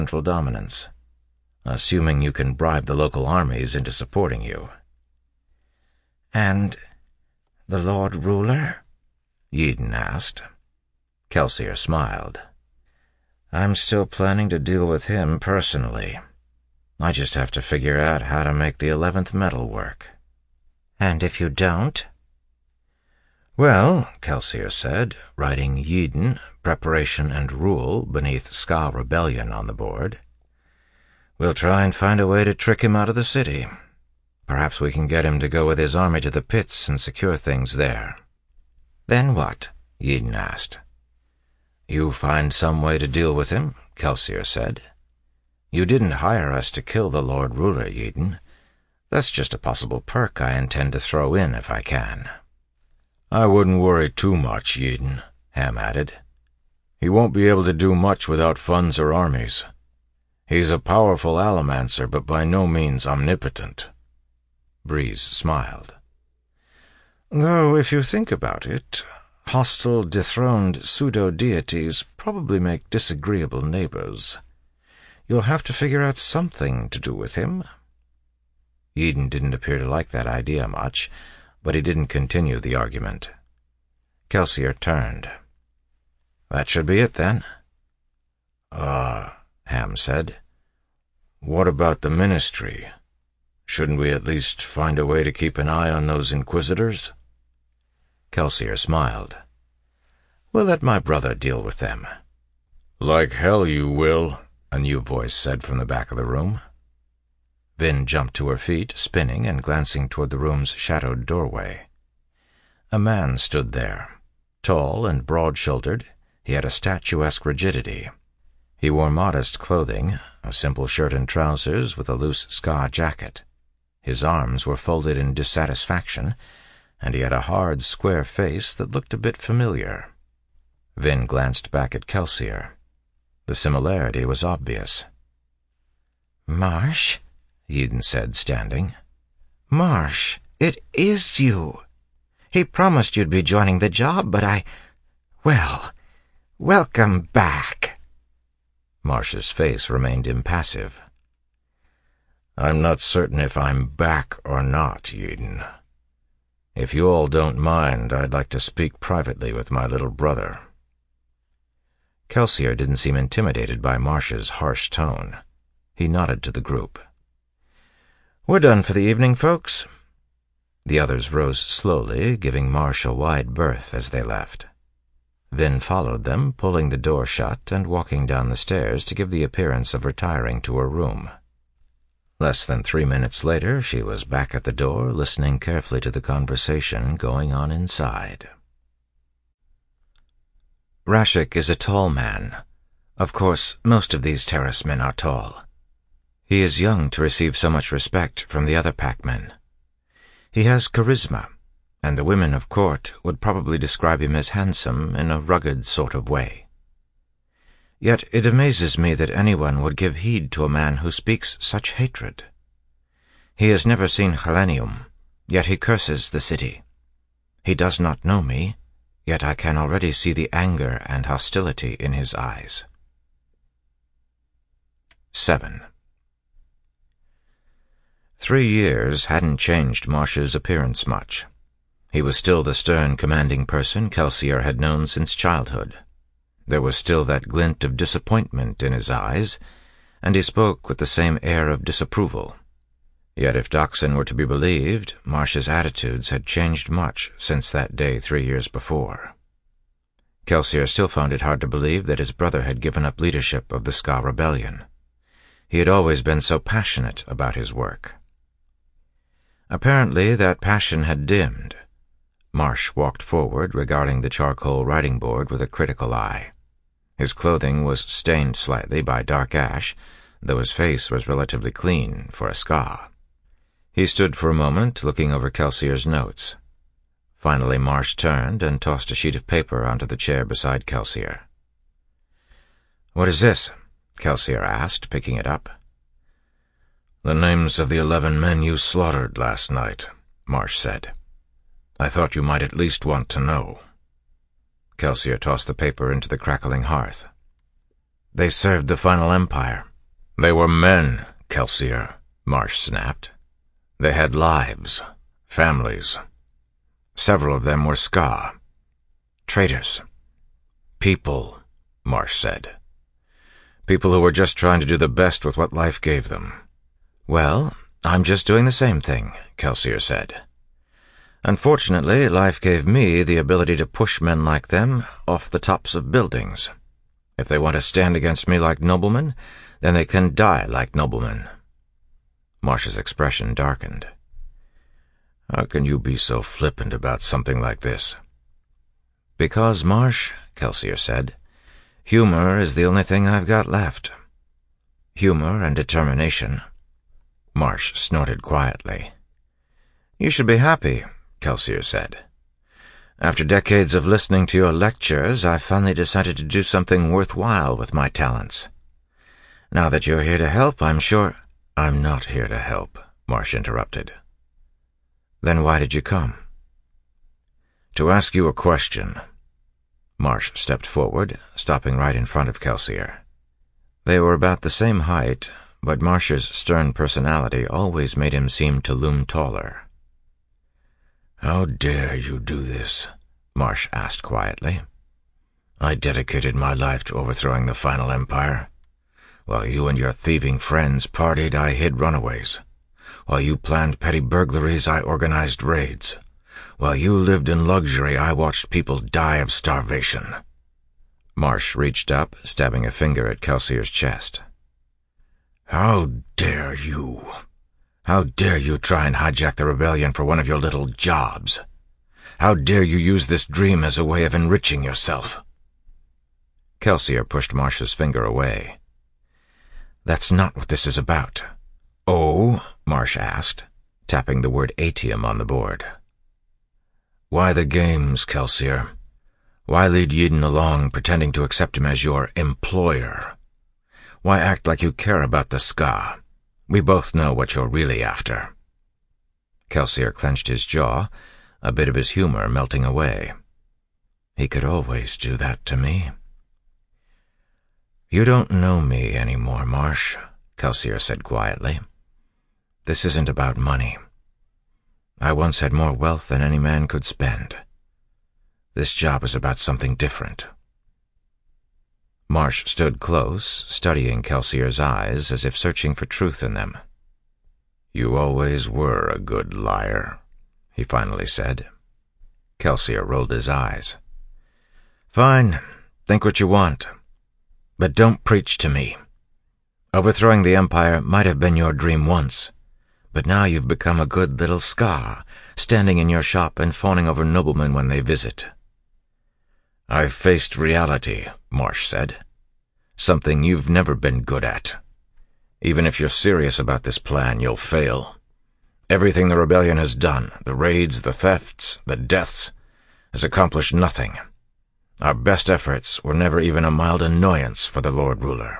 central dominance, assuming you can bribe the local armies into supporting you." "And the Lord Ruler?" Eden asked. Kelsier smiled. "I'm still planning to deal with him personally. I just have to figure out how to make the 11th metal work." "And if you don't?" "Well," Kelsier said, writing Eden, Preparation and Rule beneath Ska Rebellion on the board, "we'll try and find a way to trick him out of the city. Perhaps we can get him to go with his army to the pits and secure things there." "Then what?" Eden asked. "You find some way to deal with him," Kelsier said. "You didn't hire us to kill the Lord Ruler, Eden. That's just a possible perk I intend to throw in if I can." "I wouldn't worry too much, Eden," Ham added. "He won't be able to do much without funds or armies. He's a powerful allomancer, but by no means omnipotent." Breeze smiled. "Though, if you think about it, hostile, dethroned pseudo-deities probably make disagreeable neighbors. You'll have to figure out something to do with him." Eden didn't appear to like that idea much, but he didn't continue the argument. Kelsier turned. "That should be it, then." Ham said. "What about the Ministry? Shouldn't we at least find a way to keep an eye on those Inquisitors?" Kelsier smiled. "We'll let my brother deal with them." "Like hell you will," a new voice said from the back of the room. Vin jumped to her feet, spinning and glancing toward the room's shadowed doorway. A man stood there. Tall and broad-shouldered, he had a statuesque rigidity. He wore modest clothing, a simple shirt and trousers with a loose ska jacket. His arms were folded in dissatisfaction, and he had a hard, square face that looked a bit familiar. Vin glanced back at Kelsier. The similarity was obvious. "Marsh?" Eden said, standing. "Marsh, it is you. He promised you'd be joining the job, but well, welcome back." Marsh's face remained impassive. "I'm not certain if I'm back or not, Eden. If you all don't mind, I'd like to speak privately with my little brother." Kelsier didn't seem intimidated by Marsh's harsh tone. He nodded to the group. "We're done for the evening, folks." The others rose slowly, giving Marsh a wide berth as they left. Vin followed them, pulling the door shut and walking down the stairs to give the appearance of retiring to her room. Less than 3 minutes later, she was back at the door, listening carefully to the conversation going on inside. "Rashik is a tall man. Of course, most of these terrace men are tall. He is young to receive so much respect from the other packmen. He has charisma, and the women of court would probably describe him as handsome in a rugged sort of way. Yet it amazes me that anyone would give heed to a man who speaks such hatred. He has never seen Helenium, yet he curses the city. He does not know me, yet I can already see the anger and hostility in his eyes." 7. 3 years hadn't changed Marsh's appearance much. He was still the stern, commanding person Kelsier had known since childhood. There was still that glint of disappointment in his eyes, and he spoke with the same air of disapproval. Yet if Dockson were to be believed, Marsh's attitudes had changed much since that day 3 years before. Kelsier still found it hard to believe that his brother had given up leadership of the Ska Rebellion. He had always been so passionate about his work. Apparently that passion had dimmed. Marsh walked forward, regarding the charcoal writing board with a critical eye. His clothing was stained slightly by dark ash, though his face was relatively clean for a Ska. He stood for a moment, looking over Kelsier's notes. Finally Marsh turned and tossed a sheet of paper onto the chair beside Kelsier. "What is this?" Kelsier asked, picking it up. "The names of the 11 men you slaughtered last night," Marsh said. "I thought you might at least want to know." Kelsier tossed the paper into the crackling hearth. "They served the Final Empire," They were men, Kelsier, Marsh snapped. They had lives, families. Several of them were Ska. Traitors. People, Marsh said. People who were just trying to do the best with what life gave them. Well, I'm just doing the same thing, Kelsier said. Unfortunately, life gave me the ability to push men like them off the tops of buildings. If they want to stand against me like noblemen, then they can die like noblemen. Marsh's expression darkened. How can you be so flippant about something like this? Because, Marsh, Kelsier said, humor is the only thing I've got left. Humor and determination. Marsh snorted quietly. You should be happy, Kelsier said. After decades of listening to your lectures, I finally decided to do something worthwhile with my talents. Now that you're here to help, I'm sure— I'm not here to help, Marsh interrupted. Then why did you come? To ask you a question. Marsh stepped forward, stopping right in front of Kelsier. They were about the same height, but Marsh's stern personality always made him seem to loom taller. How dare you do this? Marsh asked quietly. I dedicated my life to overthrowing the final empire. While you and your thieving friends partied, I hid runaways. While you planned petty burglaries, I organized raids. While you lived in luxury, I watched people die of starvation. Marsh reached up, stabbing a finger at Kelsier's chest. How dare you? How dare you try and hijack the rebellion for one of your little jobs? How dare you use this dream as a way of enriching yourself? Kelsier pushed Marsh's finger away. That's not what this is about. Oh? Marsh asked, tapping the word atium on the board. Why the games, Kelsier? Why lead Yeden along pretending to accept him as your employer? Why act like you care about the Ska? We both know what you're really after. Kelsier clenched his jaw, a bit of his humor melting away. He could always do that to me. You don't know me anymore, Marsh, Kelsier said quietly. This isn't about money. I once had more wealth than any man could spend. This job is about something different. Marsh stood close, studying Kelsier's eyes as if searching for truth in them. You always were a good liar, he finally said. Kelsier rolled his eyes. Fine, think what you want. But don't preach to me. Overthrowing the Empire might have been your dream once, but now you've become a good little Ska, standing in your shop and fawning over noblemen when they visit. I've faced reality, Marsh said. Something you've never been good at. Even if you're serious about this plan, you'll fail. Everything the rebellion has done, the raids, the thefts, the deaths, has accomplished nothing. Our best efforts were never even a mild annoyance for the Lord Ruler.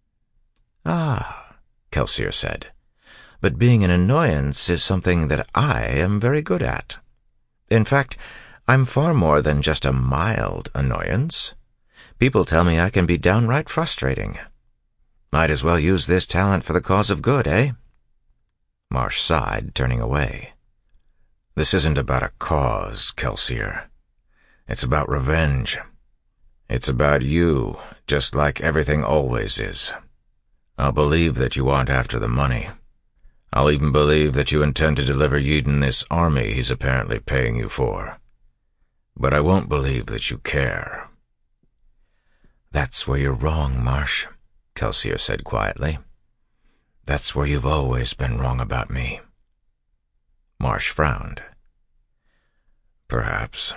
Ah, Kelsier said. But being an annoyance is something that I am very good at. In fact, I'm far more than just a mild annoyance. People tell me I can be downright frustrating. Might as well use this talent for the cause of good, eh? Marsh sighed, turning away. This isn't about a cause, Kelsier. It's about revenge. It's about you, just like everything always is. I'll believe that you aren't after the money. I'll even believe that you intend to deliver Yeden this army he's apparently paying you for. But I won't believe that you care. That's where you're wrong, Marsh, Kelsier said quietly. That's where you've always been wrong about me. Marsh frowned. Perhaps.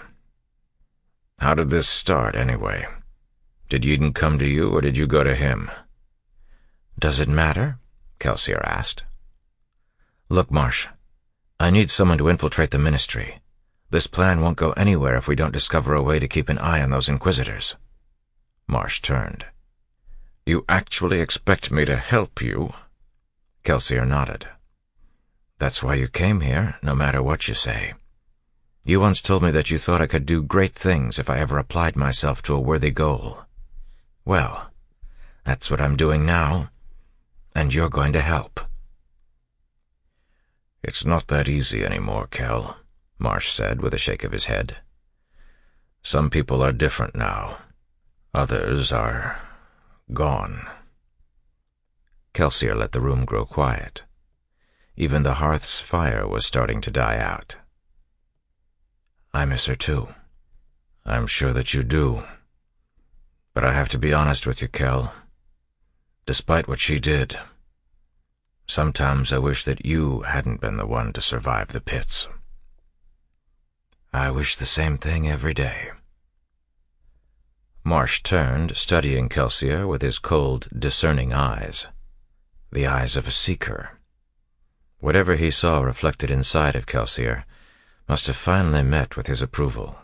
How did this start, anyway? Did Yeden come to you, or did you go to him? Does it matter? Kelsier asked. Look, Marsh, I need someone to infiltrate the Ministry. This plan won't go anywhere if we don't discover a way to keep an eye on those Inquisitors. Marsh turned. You actually expect me to help you? Kelsier nodded. That's why you came here, no matter what you say. You once told me that you thought I could do great things if I ever applied myself to a worthy goal. Well, that's what I'm doing now. and you're going to help." "It's not that easy anymore, Kel," Marsh said with a shake of his head. "Some people are different now. Others are gone." Kelsier let the room grow quiet. Even the hearth's fire was starting to die out. "I miss her too." "I'm sure that you do. But I have to be honest with you, Kel. Despite what she did, sometimes I wish that you hadn't been the one to survive the pits." "I wish the same thing every day." Marsh turned, studying Kelsier with his cold, discerning eyes. The eyes of a seeker. Whatever he saw reflected inside of Kelsier must have finally met with his approval.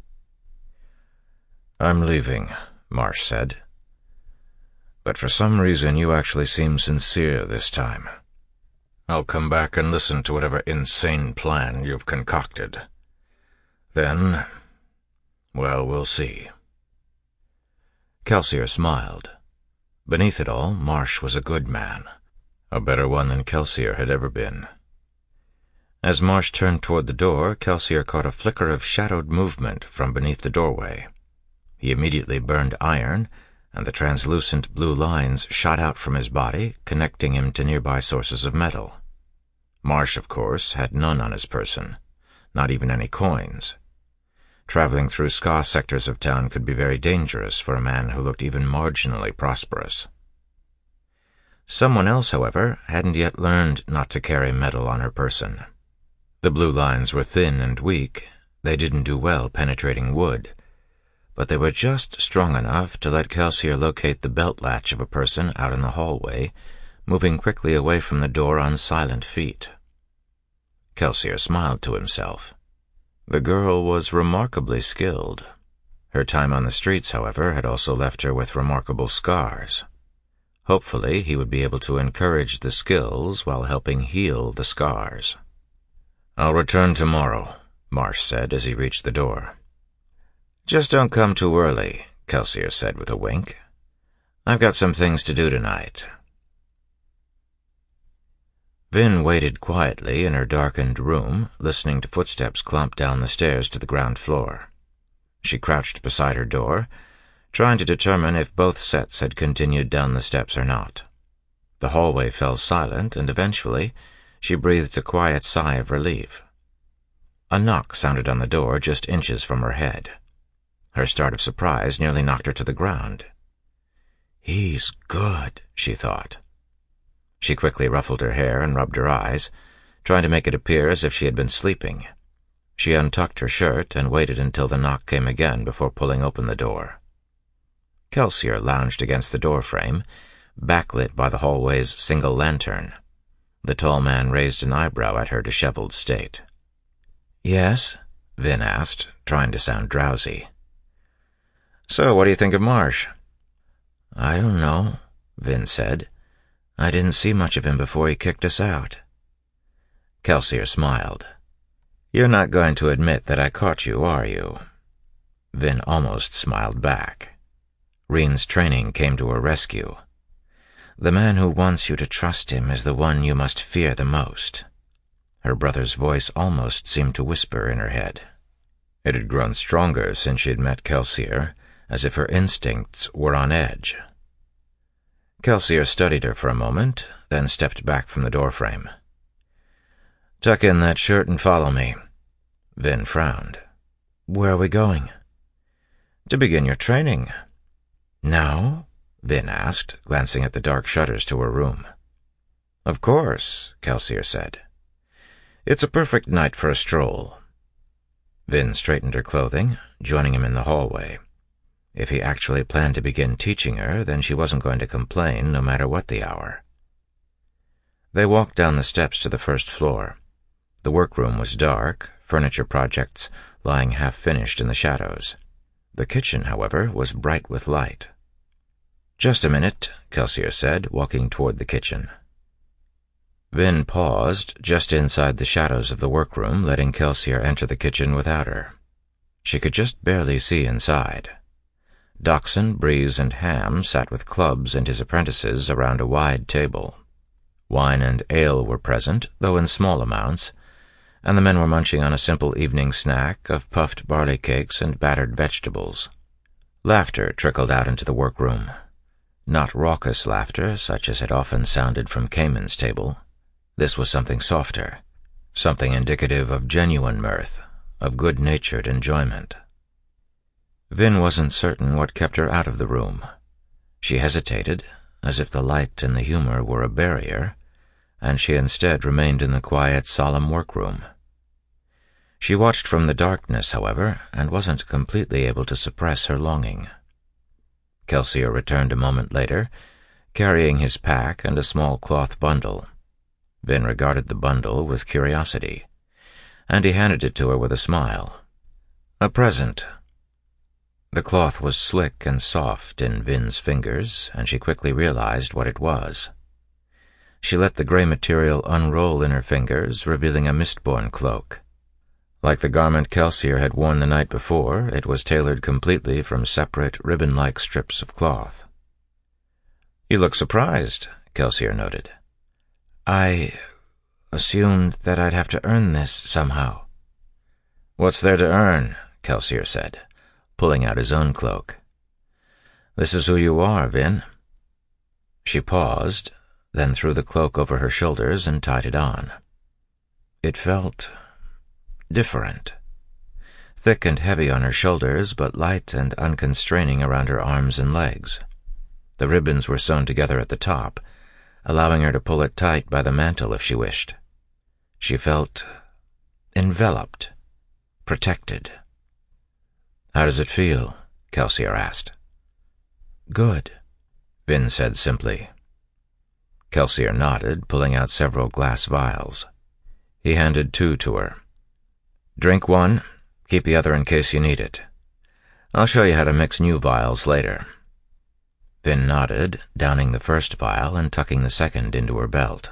"I'm leaving," Marsh said. "But for some reason you actually seem sincere this time. I'll come back and listen to whatever insane plan you've concocted. Then, well, we'll see." Kelsier smiled. Beneath it all, Marsh was a good man. A better one than Kelsier had ever been. As Marsh turned toward the door, Kelsier caught a flicker of shadowed movement from beneath the doorway. He immediately burned iron, and the translucent blue lines shot out from his body, connecting him to nearby sources of metal. Marsh, of course, had none on his person, not even any coins. Traveling through scar sectors of town could be very dangerous for a man who looked even marginally prosperous. Someone else, however, hadn't yet learned not to carry metal on her person. The blue lines were thin and weak. They didn't do well penetrating wood, but they were just strong enough to let Kelsier locate the belt latch of a person out in the hallway, moving quickly away from the door on silent feet. Kelsier smiled to himself. The girl was remarkably skilled. Her time on the streets, however, had also left her with remarkable scars. Hopefully, he would be able to encourage the skills while helping heal the scars. "I'll return tomorrow," Marsh said as he reached the door. "Just don't come too early," Kelsier said with a wink. "I've got some things to do tonight." Vin waited quietly in her darkened room, listening to footsteps clomp down the stairs to the ground floor. She crouched beside her door, trying to determine if both sets had continued down the steps or not. The hallway fell silent, and eventually she breathed a quiet sigh of relief. A knock sounded on the door just inches from her head. Her start of surprise nearly knocked her to the ground. "He's good," she thought. She quickly ruffled her hair and rubbed her eyes, trying to make it appear as if she had been sleeping. She untucked her shirt and waited until the knock came again before pulling open the door. Kelsier lounged against the doorframe, backlit by the hallway's single lantern. The tall man raised an eyebrow at her disheveled state. "Yes?" Vin asked, trying to sound drowsy. "So, what do you think of Marsh?" "I don't know," Vin said. "I didn't see much of him before he kicked us out." Kelsier smiled. "You're not going to admit that I caught you, are you?" Vin almost smiled back. Reen's training came to her rescue. "The man who wants you to trust him is the one you must fear the most." Her brother's voice almost seemed to whisper in her head. It had grown stronger since she had met Kelsier, as if her instincts were on edge. Kelsier studied her for a moment, then stepped back from the doorframe. "Tuck in that shirt and follow me." Vin frowned. "Where are we going?" "To begin your training." "Now?" Vin asked, glancing at the dark shutters to her room. "Of course," Kelsier said. "It's a perfect night for a stroll." Vin straightened her clothing, joining him in the hallway. If he actually planned to begin teaching her, then she wasn't going to complain no matter what the hour. They walked down the steps to the first floor. The workroom was dark, furniture projects lying half-finished in the shadows. The kitchen, however, was bright with light. "Just a minute," Kelsier said, walking toward the kitchen. Vin paused just inside the shadows of the workroom, letting Kelsier enter the kitchen without her. She could just barely see inside. Dachshund, Breeze, and Ham sat with Clubs and his apprentices around a wide table, Wine and ale were present, though in small amounts, and the men were munching on a simple evening snack of puffed barley cakes and battered vegetables. Laughter trickled out into the workroom. Not raucous laughter, such as had often sounded from Cayman's table. This was something softer, something indicative of genuine mirth, of good-natured enjoyment. Vin wasn't certain what kept her out of the room. She hesitated, as if the light and the humor were a barrier, and she instead remained in the quiet, solemn workroom. She watched from the darkness, however, and wasn't completely able to suppress her longing. Kelsier returned a moment later, carrying his pack and a small cloth bundle. Vin regarded the bundle with curiosity, and he handed it to her with a smile. A present. The cloth was slick and soft in Vin's fingers, and she quickly realized what it was. She let the gray material unroll in her fingers, revealing a Mistborn cloak. Like the garment Kelsier had worn the night before, it was tailored completely from separate, ribbon-like strips of cloth. "You look surprised," Kelsier noted. "I assumed that I'd have to earn this somehow." "What's there to earn?" Kelsier said, pulling out his own cloak. "This is who you are, Vin." She paused, then threw the cloak over her shoulders and tied it on. It felt different. Thick and heavy on her shoulders, but light and unconstraining around her arms and legs. The ribbons were sewn together at the top, allowing her to pull it tight by the mantle if she wished. She felt enveloped, protected. "How does it feel?" Kelsier asked. "Good," Vin said simply. Kelsier nodded, pulling out several glass vials. He handed 2 to her. "Drink one, keep the other in case you need it. I'll show you how to mix new vials later." Vin nodded, downing the first vial and tucking the second into her belt.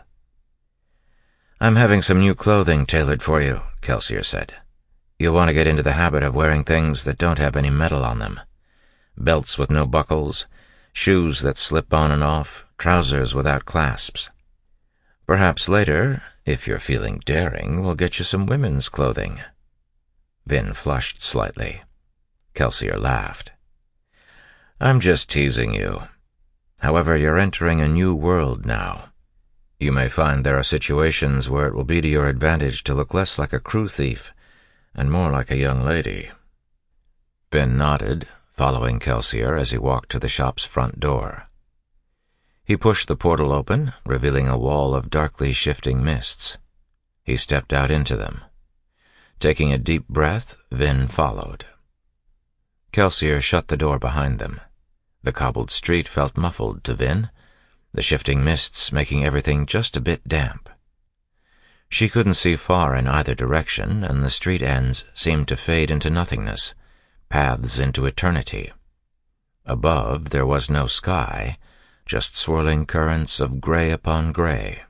"I'm having some new clothing tailored for you," Kelsier said. "You'll want to get into the habit of wearing things that don't have any metal on them. Belts with no buckles, shoes that slip on and off, trousers without clasps. Perhaps later, if you're feeling daring, we'll get you some women's clothing." Vin flushed slightly. Kelsier laughed. "I'm just teasing you. However, you're entering a new world now. You may find there are situations where it will be to your advantage to look less like a crew thief and more like a young lady." Vin nodded, following Kelsier as he walked to the shop's front door. He pushed the portal open, revealing a wall of darkly shifting mists. He stepped out into them. Taking a deep breath, Vin followed. Kelsier shut the door behind them. The cobbled street felt muffled to Vin, the shifting mists making everything just a bit damp. She couldn't see far in either direction, and the street ends seemed to fade into nothingness, paths into eternity. Above, there was no sky, just swirling currents of gray upon gray.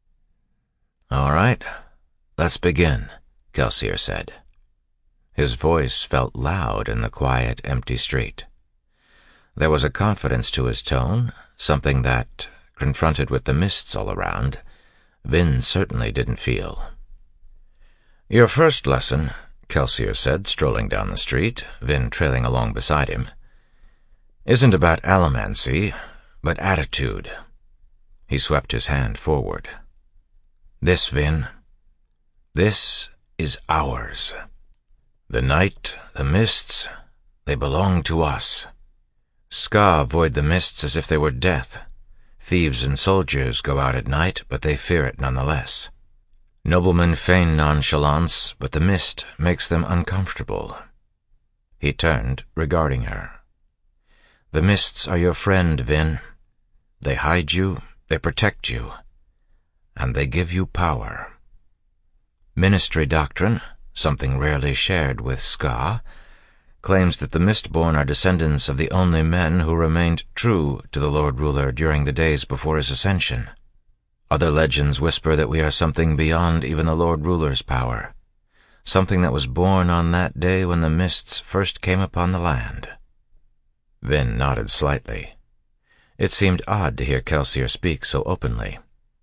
"All right, let's begin," Kelsier said. His voice felt loud in the quiet, empty street. There was a confidence to his tone, something that, confronted with the mists all around, Vin certainly didn't feel. "Your first lesson," Kelsier said, strolling down the street, Vin trailing along beside him, "isn't about allomancy, but attitude." He swept his hand forward. "This, Vin, this is ours. The night, the mists, they belong to us. Ska avoid the mists as if they were death. Thieves and soldiers go out at night, but they fear it nonetheless. Noblemen feign nonchalance, but the mist makes them uncomfortable." He turned, regarding her. "The mists are your friend, Vin. They hide you, they protect you, and they give you power. Ministry doctrine, something rarely shared with Ska, claims that the Mistborn are descendants of the only men who remained true to the Lord Ruler during the days before his ascension. Other legends whisper that we are something beyond even the Lord Ruler's power, something that was born on that day when the mists first came upon the land." Vin nodded slightly. It seemed odd to hear Kelsier speak so openly.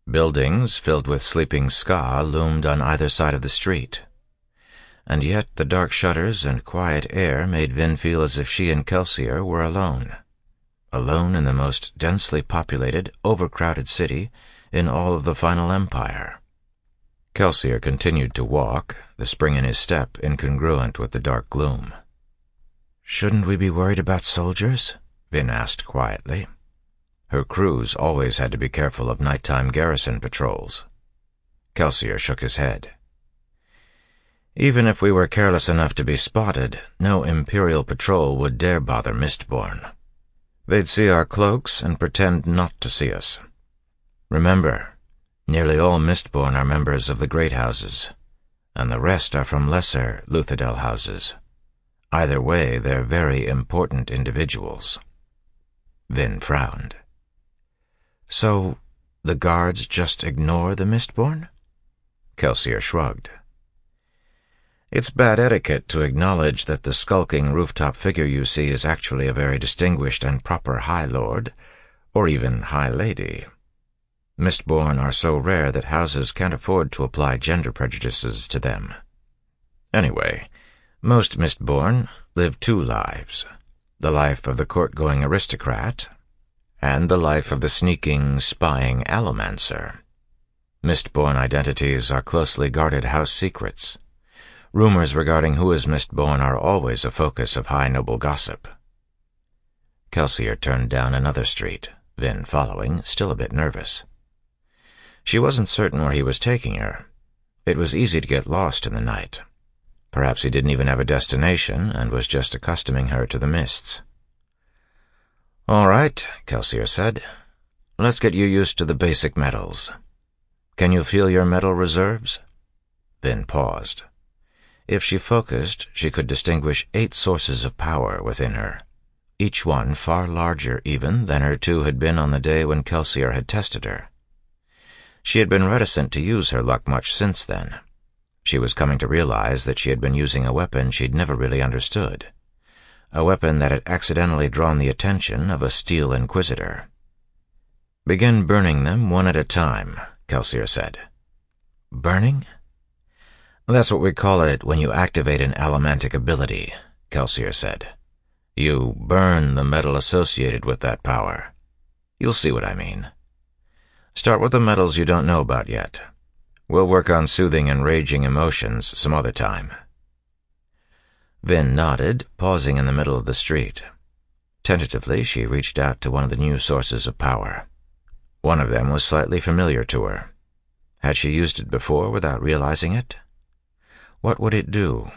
Buildings filled with sleeping ska loomed on either side of the street. And yet the dark shutters and quiet air made Vin feel as if she and Kelsier were alone. Alone in the most densely populated, overcrowded city in all of the Final Empire. Kelsier continued to walk, the spring in his step incongruent with the dark gloom. "Shouldn't we be worried about soldiers?" Vin asked quietly. Her crews always had to be careful of nighttime garrison patrols. Kelsier shook his head. "Even if we were careless enough to be spotted, no Imperial patrol would dare bother Mistborn. They'd see our cloaks and pretend not to see us. Remember, nearly all Mistborn are members of the Great Houses, and the rest are from lesser Luthadel houses. Either way, they're very important individuals." Vin frowned. "So, the guards just ignore the Mistborn?" Kelsier shrugged. "It's bad etiquette to acknowledge that the skulking rooftop figure you see is actually a very distinguished and proper High Lord, or even High Lady. Mistborn are so rare that houses can't afford to apply gender prejudices to them. Anyway, most Mistborn live two lives, the life of the court-going aristocrat and the life of the sneaking, spying allomancer. Mistborn identities are closely guarded house secrets. Rumors regarding who is Mistborn are always a focus of high noble gossip." Kelsier turned down another street, Vin following, still a bit nervous. She wasn't certain where he was taking her. It was easy to get lost in the night. Perhaps he didn't even have a destination and was just accustoming her to the mists. "All right," Kelsier said. "Let's get you used to the basic metals. Can you feel your metal reserves?" Vin paused. If she focused, she could distinguish 8 sources of power within her, each one far larger even than her 2 had been on the day when Kelsier had tested her. She had been reticent to use her luck much since then. She was coming to realize that she had been using a weapon she'd never really understood, a weapon that had accidentally drawn the attention of a Steel Inquisitor. "Begin burning them one at a time," Kelsier said. "Burning?" "That's what we call it when you activate an allomantic ability," Kelsier said. "You burn the metal associated with that power. You'll see what I mean. Start with the metals you don't know about yet. We'll work on soothing and raging emotions some other time." Vin nodded, pausing in the middle of the street. Tentatively, she reached out to one of the new sources of power. One of them was slightly familiar to her. Had she used it before without realizing it? What would it do?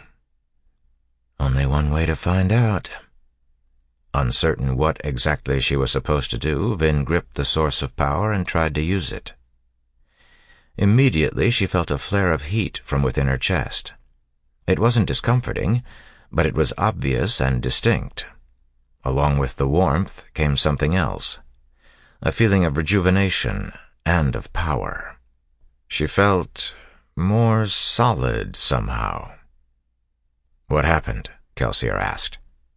Only one way to find out. Uncertain what exactly she was supposed to do, Vin gripped the source of power and tried to use it. Immediately, she felt a flare of heat from within her chest. It wasn't discomforting, but it was obvious and distinct. Along with the warmth came something else, a feeling of rejuvenation and of power. She felt more solid somehow. "What happened?" Kelsier asked.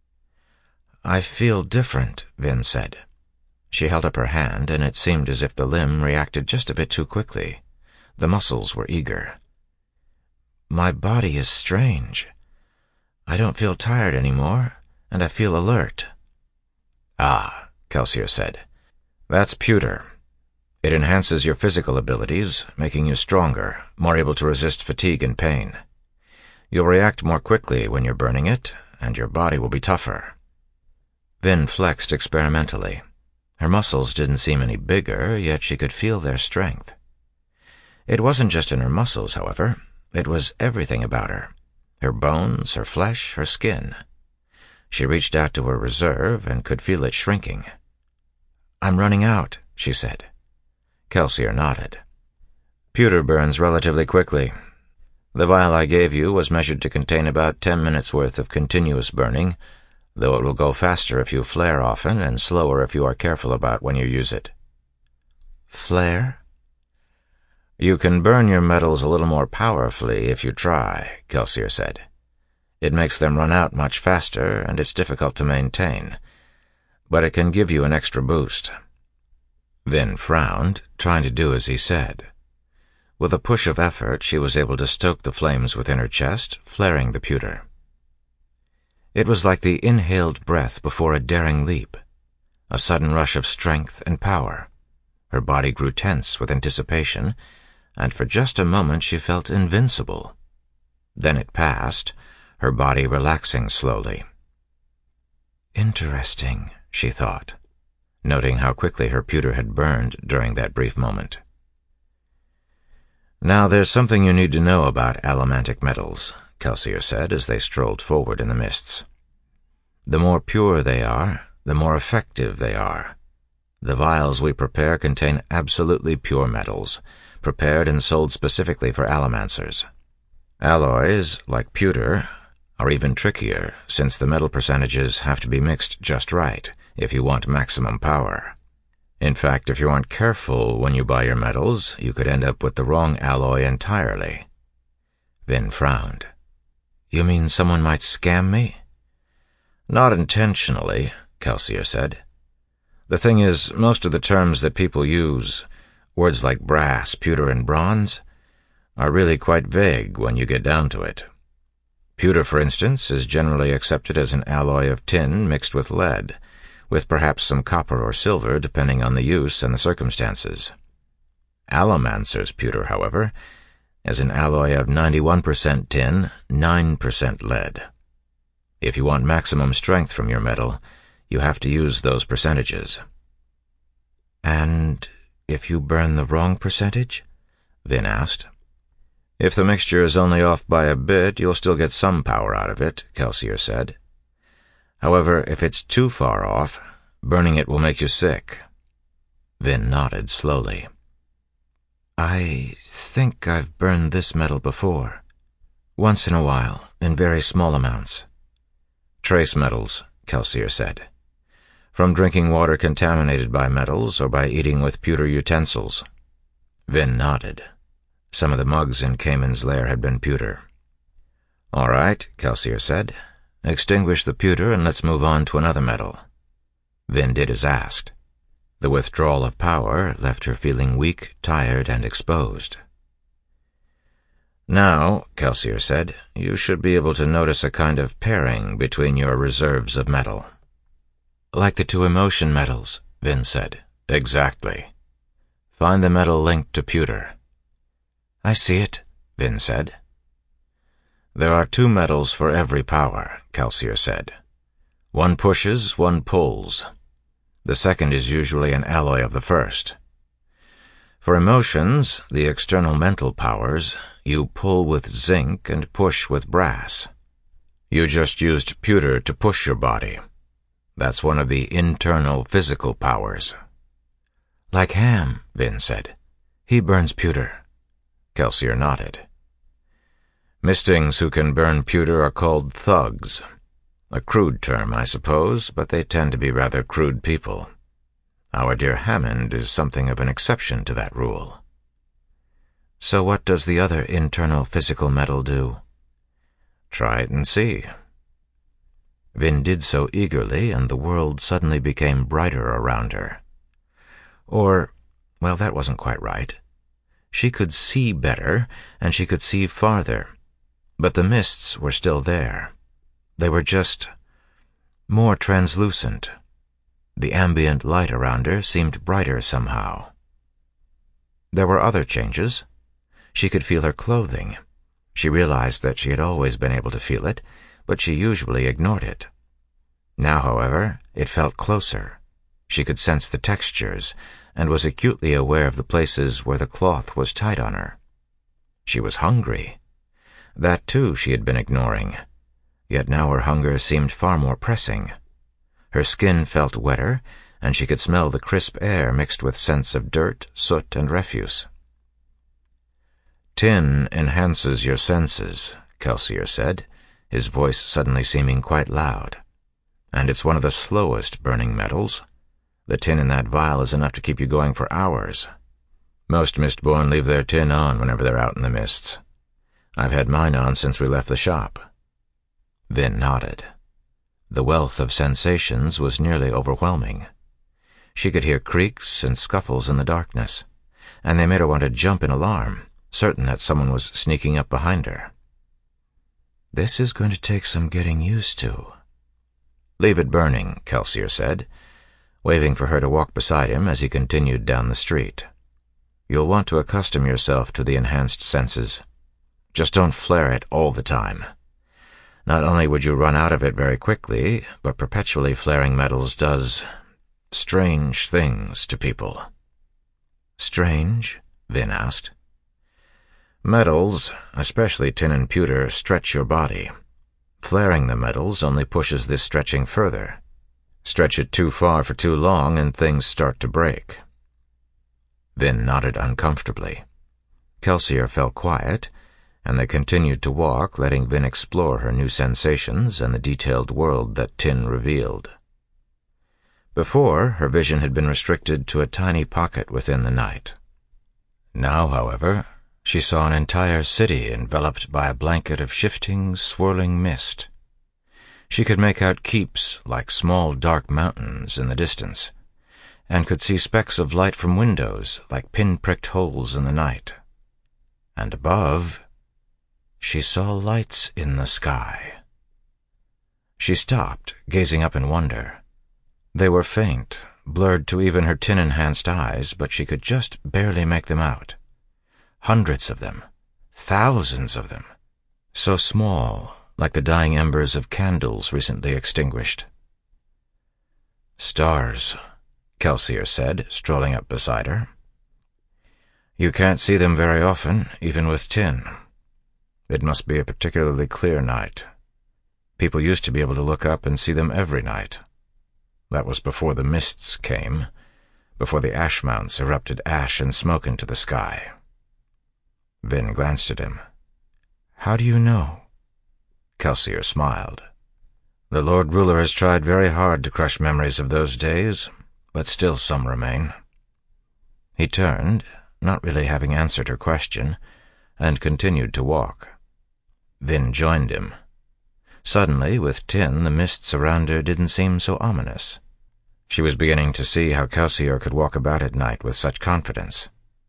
"I feel different," Vin said. She held up her hand, and it seemed as if the limb reacted just a bit too quickly. The muscles were eager. "My body is strange. I don't feel tired anymore, and I feel alert." "Ah," Kelsier said. "That's pewter. It enhances your physical abilities, making you stronger, more able to resist fatigue and pain. You'll react more quickly when you're burning it, and your body will be tougher." Vin flexed experimentally. Her muscles didn't seem any bigger, yet she could feel their strength. It wasn't just in her muscles, however. It was everything about her. Her bones, her flesh, her skin. She reached out to her reserve and could feel it shrinking. "I'm running out," she said. Kelsier nodded. "Pewter burns relatively quickly. The vial I gave you was measured to contain about 10 minutes' worth of continuous burning, though it will go faster if you flare often and slower if you are careful about when you use it." "Flare?" "You can burn your metals a little more powerfully if you try," Kelsier said. "It makes them run out much faster, and it's difficult to maintain, but it can give you an extra boost." Vin frowned, trying to do as he said. With a push of effort, she was able to stoke the flames within her chest, flaring the pewter. It was like the inhaled breath before a daring leap, a sudden rush of strength and power. Her body grew tense with anticipation, and for just a moment she felt invincible. Then it passed, her body relaxing slowly. Interesting, she thought, noting how quickly her pewter had burned during that brief moment. "Now there's something you need to know about allomantic metals," Kelsier said as they strolled forward in the mists. "The more pure they are, the more effective they are. The vials we prepare contain absolutely pure metals, prepared and sold specifically for allomancers. Alloys, like pewter, are even trickier, since the metal percentages have to be mixed just right if you want maximum power. In fact, if you aren't careful when you buy your metals, you could end up with the wrong alloy entirely." Vin frowned. "You mean someone might scam me?" "Not intentionally," Kelsier said. "The thing is, most of the terms that people use, words like brass, pewter, and bronze, are really quite vague when you get down to it. Pewter, for instance, is generally accepted as an alloy of tin mixed with lead, with perhaps some copper or silver depending on the use and the circumstances. Allomancer's pewter, however, is an alloy of 91% tin, 9% lead. If you want maximum strength from your metal, you have to use those percentages." "And if you burn the wrong percentage?" Vin asked. "If the mixture is only off by a bit, you'll still get some power out of it," Kelsier said. "However, if it's too far off, burning it will make you sick." Vin nodded slowly. "I think I've burned this metal before. Once in a while, in very small amounts." "Trace metals," Kelsier said. "From drinking water contaminated by metals or by eating with pewter utensils." Vin nodded. Some of the mugs in Cayman's lair had been pewter. "All right," Kelsier said. "Extinguish the pewter and let's move on to another metal." Vin did as asked. The withdrawal of power left her feeling weak, tired, and exposed. "Now," Kelsier said, "you should be able to notice a kind of pairing between your reserves of metal." "Like the two emotion metals," Vin said. "Exactly. Find the metal linked to pewter." "I see it," Vin said. "There are two metals for every power," Kelsier said. "One pushes, one pulls. The second is usually an alloy of the first. For emotions, the external mental powers, you pull with zinc and push with brass. You just used pewter to push your body. That's one of the internal physical powers." "Like Ham," Vin said. "He burns pewter." Kelsier nodded. "Mistings who can burn pewter are called thugs. A crude term, I suppose, but they tend to be rather crude people. Our dear Hammond is something of an exception to that rule." "So what does the other internal physical metal do?" "Try it and see." Vin did so eagerly, and the world suddenly became brighter around her. Well, that wasn't quite right. She could see better, and she could see farther, but the mists were still there. They were just more translucent. The ambient light around her seemed brighter somehow. There were other changes. She could feel her clothing. She realized that she had always been able to feel it, but she usually ignored it. Now, however, it felt closer. She could sense the textures, and was acutely aware of the places where the cloth was tight on her. She was hungry. That, too, she had been ignoring. Yet now her hunger seemed far more pressing. Her skin felt wetter, and she could smell the crisp air mixed with scents of dirt, soot, and refuse. "Tin enhances your senses," Kelsier said, his voice suddenly seeming quite loud. "And it's one of the slowest burning metals. The tin in that vial is enough to keep you going for hours. Most Mistborn leave their tin on whenever they're out in the mists. I've had mine on since we left the shop." Vin nodded. The wealth of sensations was nearly overwhelming. She could hear creaks and scuffles in the darkness, and they made her want to jump in alarm, certain that someone was sneaking up behind her. "This is going to take some getting used to." "Leave it burning," Kelsier said, waving for her to walk beside him as he continued down the street. "You'll want to accustom yourself to the enhanced senses. Just don't flare it all the time. Not only would you run out of it very quickly, but perpetually flaring metals does strange things to people." "Strange?" Vin asked. "Metals, especially tin and pewter, stretch your body. Flaring the metals only pushes this stretching further. Stretch it too far for too long and things start to break." Vin nodded uncomfortably. Kelsier fell quiet, and they continued to walk, letting Vin explore her new sensations and the detailed world that tin revealed. Before, her vision had been restricted to a tiny pocket within the night. Now, however, she saw an entire city enveloped by a blanket of shifting, swirling mist. She could make out keeps like small dark mountains in the distance, and could see specks of light from windows like pin-pricked holes in the night. And above, she saw lights in the sky. She stopped, gazing up in wonder. They were faint, blurred to even her tin-enhanced eyes, but she could just barely make them out. Hundreds of them, thousands of them, so small, like the dying embers of candles recently extinguished. "Stars," Kelsier said, strolling up beside her. "You can't see them very often, even with tin. It must be a particularly clear night. People used to be able to look up and see them every night. That was before the mists came, before the ash mounts erupted ash and smoke into the sky." Vin glanced at him. "How do you know?" Kelsier smiled. "The Lord Ruler has tried very hard to crush memories of those days, but still some remain." He turned, not really having answered her question, and continued to walk. Vin joined him. Suddenly, with tin, the mists around her didn't seem so ominous. She was beginning to see how Kelsier could walk about at night with such confidence.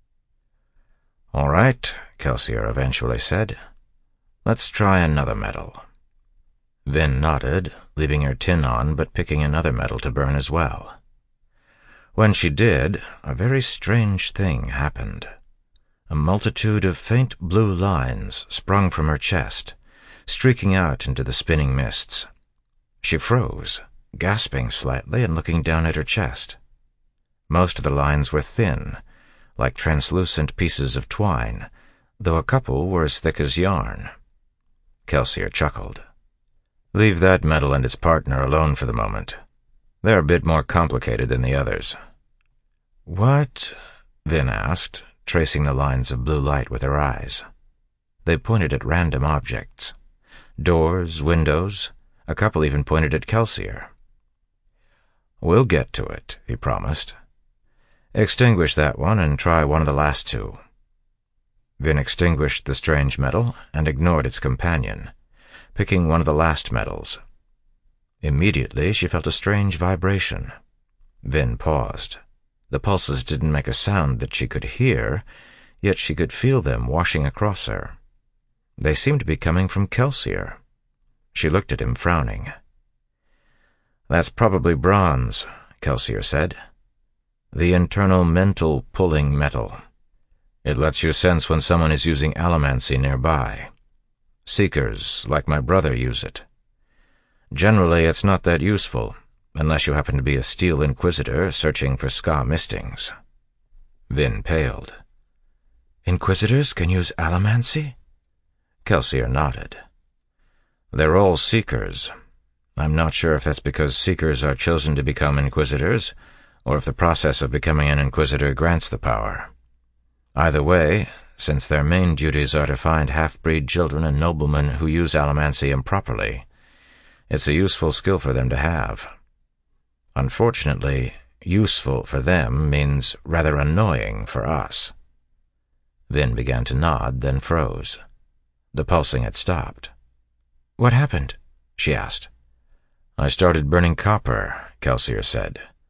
"All right," Kelsier eventually said. "Let's try another metal." Vin nodded, leaving her tin on but picking another metal to burn as well. When she did, a very strange thing happened. A multitude of faint blue lines sprung from her chest, streaking out into the spinning mists. She froze, gasping slightly and looking down at her chest. Most of the lines were thin, like translucent pieces of twine, though a couple were as thick as yarn. Kelsier chuckled. "Leave that metal and its partner alone for the moment. They're a bit more complicated than the others." "What?" Vin asked, tracing the lines of blue light with her eyes. They pointed at random objects. Doors, windows, a couple even pointed at Kelsier. "We'll get to it," he promised. "Extinguish that one and try one of the last two." Vin extinguished the strange metal and ignored its companion, picking one of the last metals. Immediately she felt a strange vibration. Vin paused. The pulses didn't make a sound that she could hear, yet she could feel them washing across her. They seemed to be coming from Kelsier. She looked at him, frowning. "That's probably bronze," Kelsier said. "The internal mental pulling metal. It lets you sense when someone is using allomancy nearby. Seekers, like my brother, use it. Generally, it's not that useful, unless you happen to be a Steel Inquisitor searching for ska mistings." Vin paled. "Inquisitors can use allomancy?" Kelsier nodded. "They're all Seekers. I'm not sure if that's because Seekers are chosen to become Inquisitors, or if the process of becoming an Inquisitor grants the power. Either way, since their main duties are to find half-breed children and noblemen who use allomancy improperly, it's a useful skill for them to have. Unfortunately, useful for them means rather annoying for us." Vin began to nod, then froze. The pulsing had stopped. "What happened?" she asked. "I started burning copper," Kelsier said.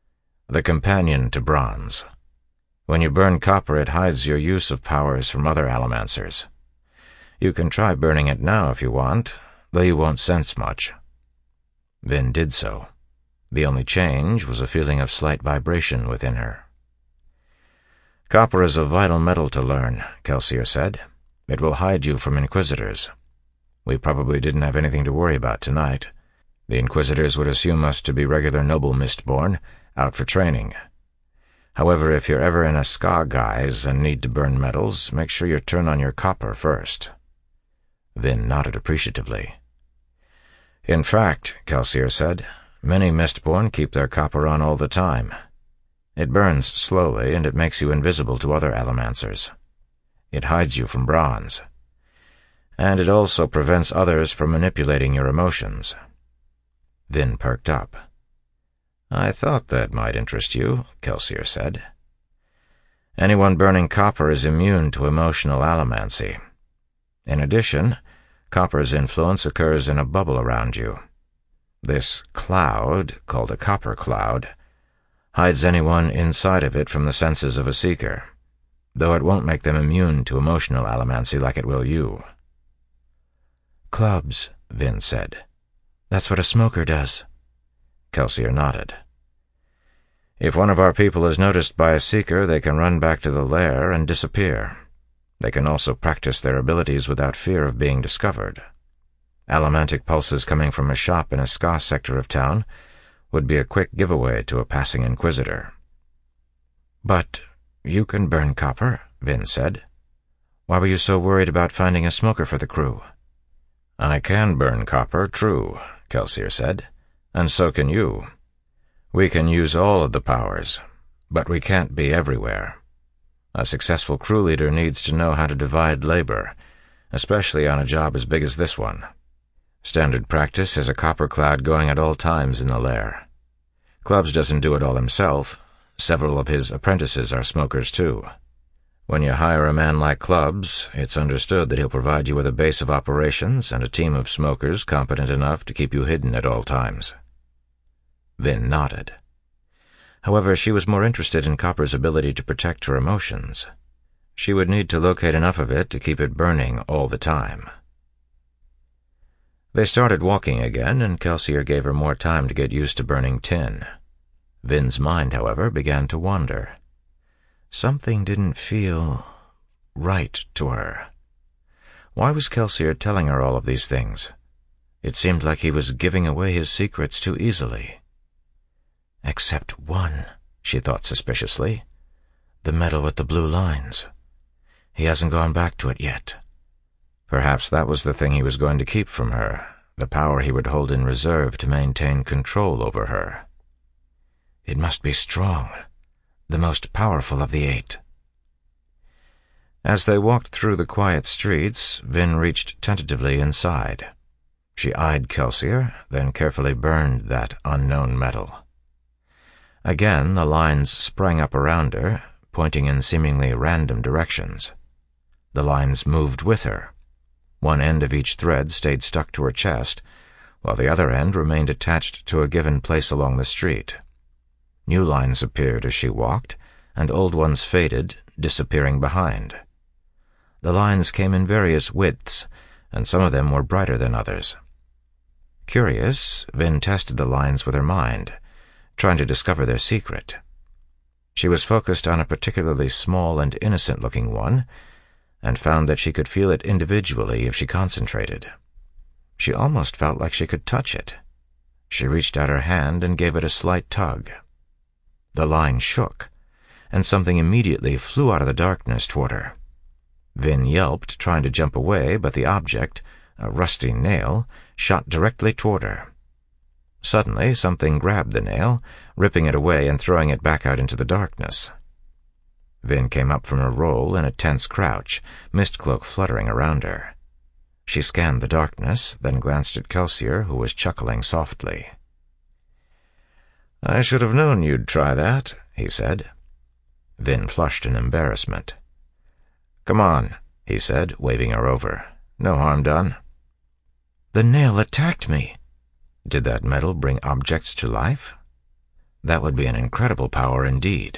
The companion to bronze. When you burn copper, it hides your use of powers from other allomancers. You can try burning it now if you want, though you won't sense much. Vin did so. The only change was a feeling of slight vibration within her. Copper is a vital metal to learn, Kelsier said. It will hide you from Inquisitors. We probably didn't have anything to worry about tonight. The Inquisitors would assume us to be regular noble Mistborn, out for training. However, if you're ever in a ska guise and need to burn metals, make sure you turn on your copper first. Vin nodded appreciatively. In fact, Kelsier said, many Mistborn keep their copper on all the time. It burns slowly, and it makes you invisible to other allomancers. It hides you from bronze. And it also prevents others from manipulating your emotions. Vin perked up. I thought that might interest you, Kelsier said. Anyone burning copper is immune to emotional allomancy. In addition, copper's influence occurs in a bubble around you. This cloud, called a copper cloud, hides anyone inside of it from the senses of a seeker, though it won't make them immune to emotional allomancy like it will you. Clubs, Vin said. That's what a smoker does. Kelsier nodded. If one of our people is noticed by a seeker, they can run back to the lair and disappear. They can also practice their abilities without fear of being discovered. Allomantic pulses coming from a shop in a ska sector of town would be a quick giveaway to a passing Inquisitor. But you can burn copper, Vin said. Why were you so worried about finding a smoker for the crew? I can burn copper, true, Kelsier said, and so can you. We can use all of the powers, but we can't be everywhere. A successful crew leader needs to know how to divide labor, especially on a job as big as this one. Standard practice is a copper cloud going at all times in the lair. Clubs doesn't do it all himself. Several of his apprentices are smokers too. When you hire a man like Clubs, it's understood that he'll provide you with a base of operations and a team of smokers competent enough to keep you hidden at all times. Vin nodded. However, she was more interested in copper's ability to protect her emotions. She would need to locate enough of it to keep it burning all the time. They started walking again, and Kelsier gave her more time to get used to burning tin. Vin's mind, however, began to wander. Something didn't feel right to her. Why was Kelsier telling her all of these things? It seemed like he was giving away his secrets too easily. Except one, she thought suspiciously. The medal with the blue lines. He hasn't gone back to it yet. Perhaps that was the thing he was going to keep from her, the power he would hold in reserve to maintain control over her. It must be strong, the most powerful of the 8. As they walked through the quiet streets, Vin reached tentatively inside. She eyed Kelsier, then carefully burned that unknown metal. Again, the lines sprang up around her, pointing in seemingly random directions. The lines moved with her. One end of each thread stayed stuck to her chest, while the other end remained attached to a given place along the street. New lines appeared as she walked, and old ones faded, disappearing behind. The lines came in various widths, and some of them were brighter than others. Curious, Vin tested the lines with her mind, trying to discover their secret. She was focused on a particularly small and innocent-looking one, and found that she could feel it individually if she concentrated. She almost felt like she could touch it. She reached out her hand and gave it a slight tug. The line shook, and something immediately flew out of the darkness toward her. Vin yelped, trying to jump away, but the object, a rusty nail, shot directly toward her. Suddenly, something grabbed the nail, ripping it away and throwing it back out into the darkness. Vin came up from her roll in a tense crouch, mist cloak fluttering around her. She scanned the darkness, then glanced at Kelsier, who was chuckling softly. "I should have known you'd try that," he said. Vin flushed in embarrassment. "Come on," he said, waving her over. "No harm done." "The nail attacked me." Did that metal bring objects to life? That would be an incredible power indeed.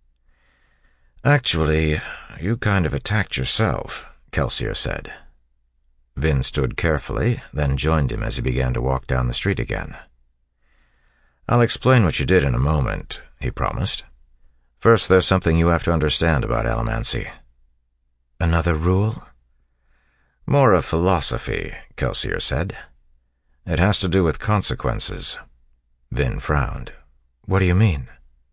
Actually, you kind of attacked yourself, Kelsier said. Vin stood carefully, then joined him as he began to walk down the street again. I'll explain what you did in a moment, he promised. First, there's something you have to understand about Allomancy. Another rule? More a philosophy, Kelsier said. It has to do with consequences. Vin frowned. What do you mean?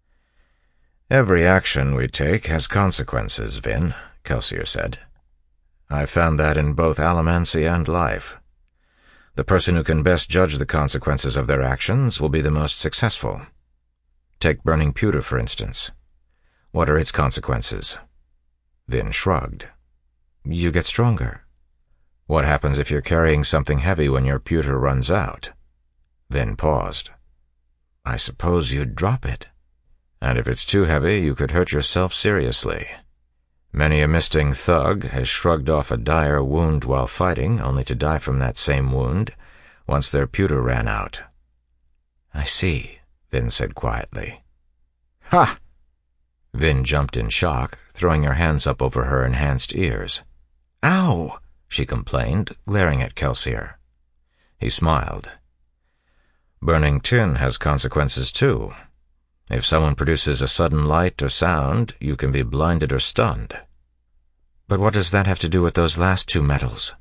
Every action we take has consequences, Vin, Kelsier said. I found that in both Allomancy and life. The person who can best judge the consequences of their actions will be the most successful. Take burning pewter, for instance. What are its consequences? Vin shrugged. You get stronger. What happens if you're carrying something heavy when your pewter runs out? Vin paused. I suppose you'd drop it. And if it's too heavy, you could hurt yourself seriously. Many a misting thug has shrugged off a dire wound while fighting, only to die from that same wound once their pewter ran out. I see, Vin said quietly. Ha! Vin jumped in shock, throwing her hands up over her enhanced ears. Ow! She complained, glaring at Kelsier. He smiled. Burning tin has consequences too. If someone produces a sudden light or sound, you can be blinded or stunned. But what does that have to do with those last two metals?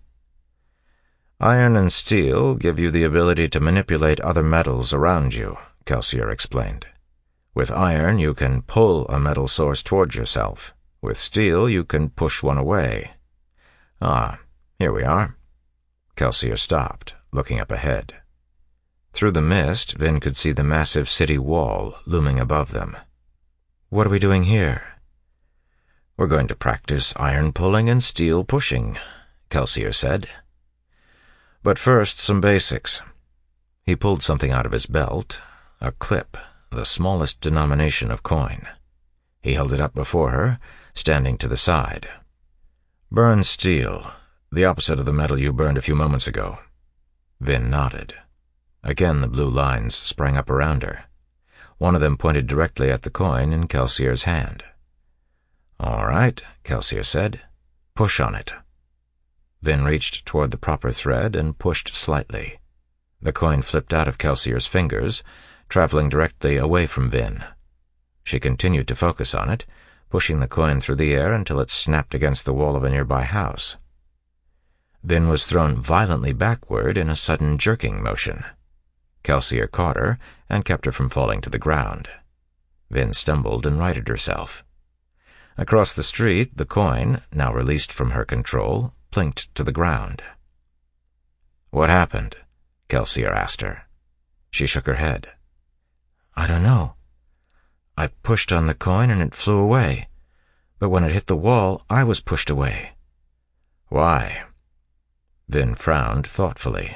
Iron and steel give you the ability to manipulate other metals around you, Kelsier explained. With iron, you can pull a metal source towards yourself. With steel, you can push one away. Ah, here we are. Kelsier stopped, looking up ahead. Through the mist, Vin could see the massive city wall looming above them. What are we doing here? We're going to practice iron pulling and steel pushing, Kelsier said. But first, some basics. He pulled something out of his belt, a clip, the smallest denomination of coin. He held it up before her, standing to the side. Burn steel, the opposite of the metal you burned a few moments ago. Vin nodded. Again the blue lines sprang up around her. One of them pointed directly at the coin in Kelsier's hand. All right, Kelsier said. Push on it. Vin reached toward the proper thread and pushed slightly. The coin flipped out of Kelsier's fingers, traveling directly away from Vin. She continued to focus on it, pushing the coin through the air until it snapped against the wall of a nearby house. Vin was thrown violently backward in a sudden jerking motion. Kelsier caught her and kept her from falling to the ground. Vin stumbled and righted herself. Across the street, the coin, now released from her control, plinked to the ground. What happened? Kelsier asked her. She shook her head. I don't know. I pushed on the coin and it flew away. But when it hit the wall, I was pushed away. Why? Vin frowned thoughtfully.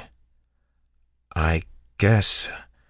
I guess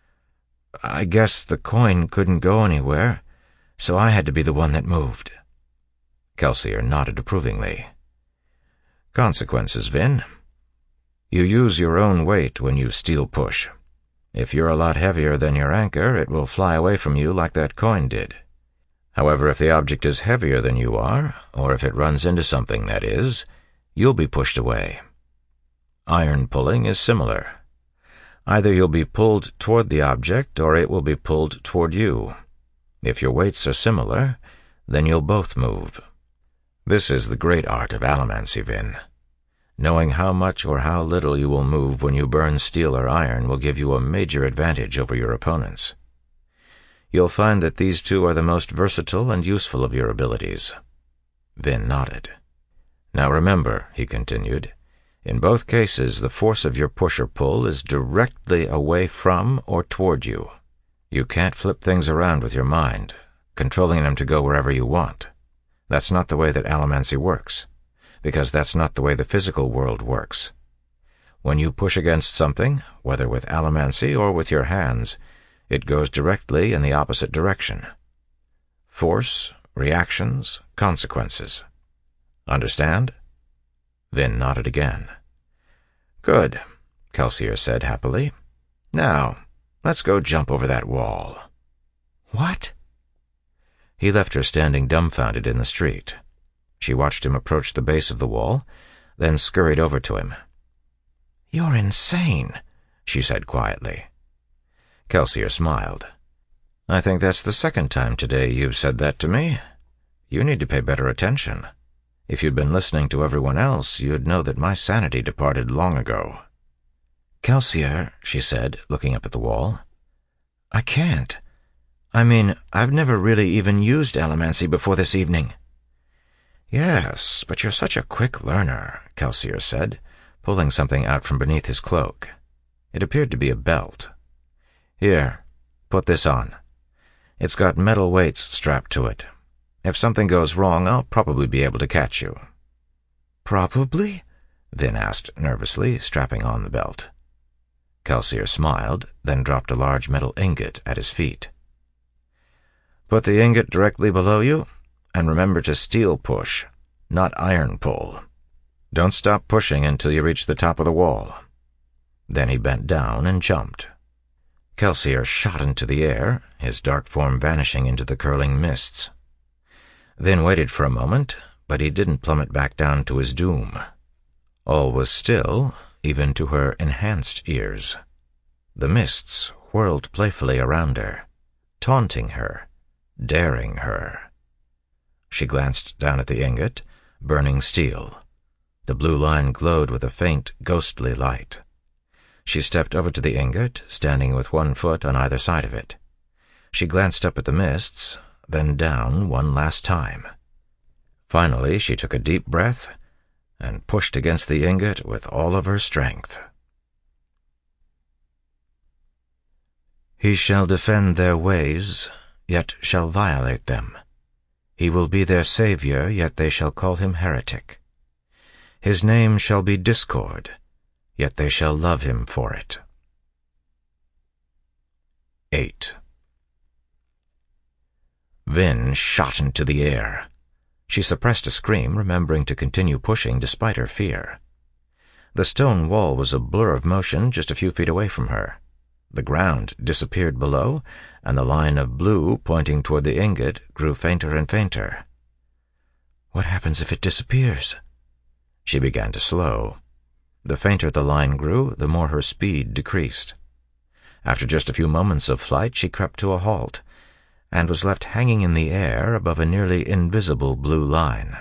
the coin couldn't go anywhere, so I had to be the one that moved. Kelsier nodded approvingly. Consequences, Vin. You use your own weight when you steel push. If you're a lot heavier than your anchor, it will fly away from you like that coin did. However, if the object is heavier than you are, or if it runs into something, that is, you'll be pushed away. Iron pulling is similar. Either you'll be pulled toward the object, or it will be pulled toward you. If your weights are similar, then you'll both move. This is the great art of Allomancy, Vin. Knowing how much or how little you will move when you burn steel or iron will give you a major advantage over your opponents. You'll find that these two are the most versatile and useful of your abilities. Vin nodded. Now remember, he continued, in both cases the force of your push or pull is directly away from or toward you. You can't flip things around with your mind, controlling them to go wherever you want. That's not the way that Allomancy works, because that's not the way the physical world works. When you push against something, whether with Allomancy or with your hands, it goes directly in the opposite direction. Force, reactions, consequences. Understand? Vin nodded again. Good, Kelsier said happily. Now, let's go jump over that wall. What? He left her standing dumbfounded in the street. She watched him approach the base of the wall, then scurried over to him. "You're insane," she said quietly. Kelsier smiled. "I think that's the second time today you've said that to me. You need to pay better attention. If you'd been listening to everyone else, you'd know that my sanity departed long ago." "Kelsier," she said, looking up at the wall, "I can't. I mean, I've never really even used Allomancy before this evening." "Yes, but you're such a quick learner," Kelsier said, pulling something out from beneath his cloak. It appeared to be a belt. "Here, put this on. It's got metal weights strapped to it. If something goes wrong, I'll probably be able to catch you." "Probably?" Vin asked nervously, strapping on the belt. Kelsier smiled, then dropped a large metal ingot at his feet. "Put the ingot directly below you, and remember to steel push, not iron pull. Don't stop pushing until you reach the top of the wall." Then he bent down and jumped. Kelsier shot into the air, his dark form vanishing into the curling mists. Vin waited for a moment, but he didn't plummet back down to his doom. All was still, even to her enhanced ears. The mists whirled playfully around her, taunting her, daring her. She glanced down at the ingot, burning steel. The blue line glowed with a faint, ghostly light. She stepped over to the ingot, standing with one foot on either side of it. She glanced up at the mists, then down one last time. Finally, she took a deep breath and pushed against the ingot with all of her strength. "He shall defend their ways, yet shall violate them. He will be their savior, yet they shall call him heretic. His name shall be Discord, yet they shall love him for it." 8. Vin shot into the air. She suppressed a scream, remembering to continue pushing despite her fear. The stone wall was a blur of motion just a few feet away from her. The ground disappeared below, and the line of blue pointing toward the ingot grew fainter and fainter. "What happens if it disappears?" She began to slow. The fainter the line grew, the more her speed decreased. After just a few moments of flight, she crept to a halt, and was left hanging in the air above a nearly invisible blue line.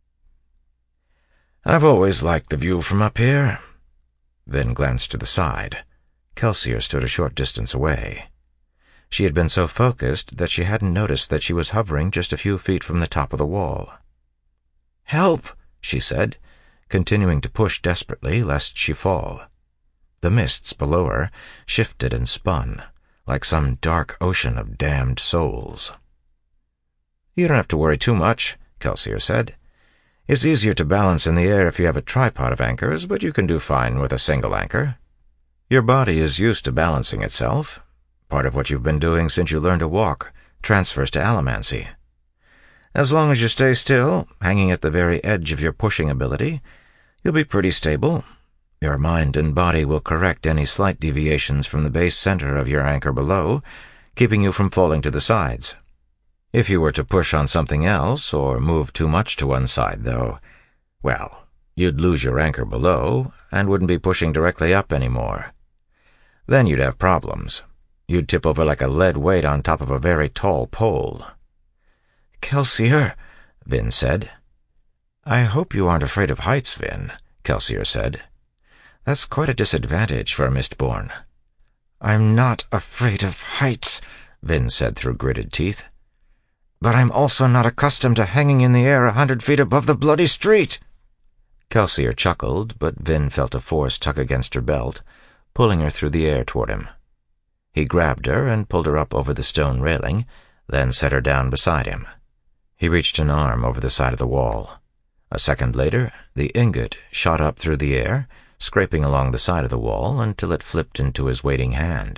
"I've always liked the view from up here." Vin glanced to the side. Kelsier stood a short distance away. She had been so focused that she hadn't noticed that she was hovering just a few feet from the top of the wall. "Help!" she said, continuing to push desperately lest she fall. The mists below her shifted and spun, like some dark ocean of damned souls. "You don't have to worry too much," Kelsier said. "It's easier to balance in the air if you have a tripod of anchors, but you can do fine with a single anchor. Your body is used to balancing itself. Part of what you've been doing since you learned to walk transfers to Allomancy. As long as you stay still, hanging at the very edge of your pushing ability, you'll be pretty stable. Your mind and body will correct any slight deviations from the base center of your anchor below, keeping you from falling to the sides. If you were to push on something else, or move too much to one side, though, well, you'd lose your anchor below, and wouldn't be pushing directly up anymore. Then you'd have problems. You'd tip over like a lead weight on top of a very tall pole." "Kelsier," Vin said. "I hope you aren't afraid of heights, Vin," Kelsier said. "That's quite a disadvantage for a Mistborn." "I'm not afraid of heights," Vin said through gritted teeth. "But I'm also not accustomed to hanging in the air 100 feet above the bloody street." Kelsier chuckled, but Vin felt a force tug against her belt, pulling her through the air toward him. He grabbed her and pulled her up over the stone railing, then set her down beside him. He reached an arm over the side of the wall. A second later, the ingot shot up through the air, scraping along the side of the wall until it flipped into his waiting hand.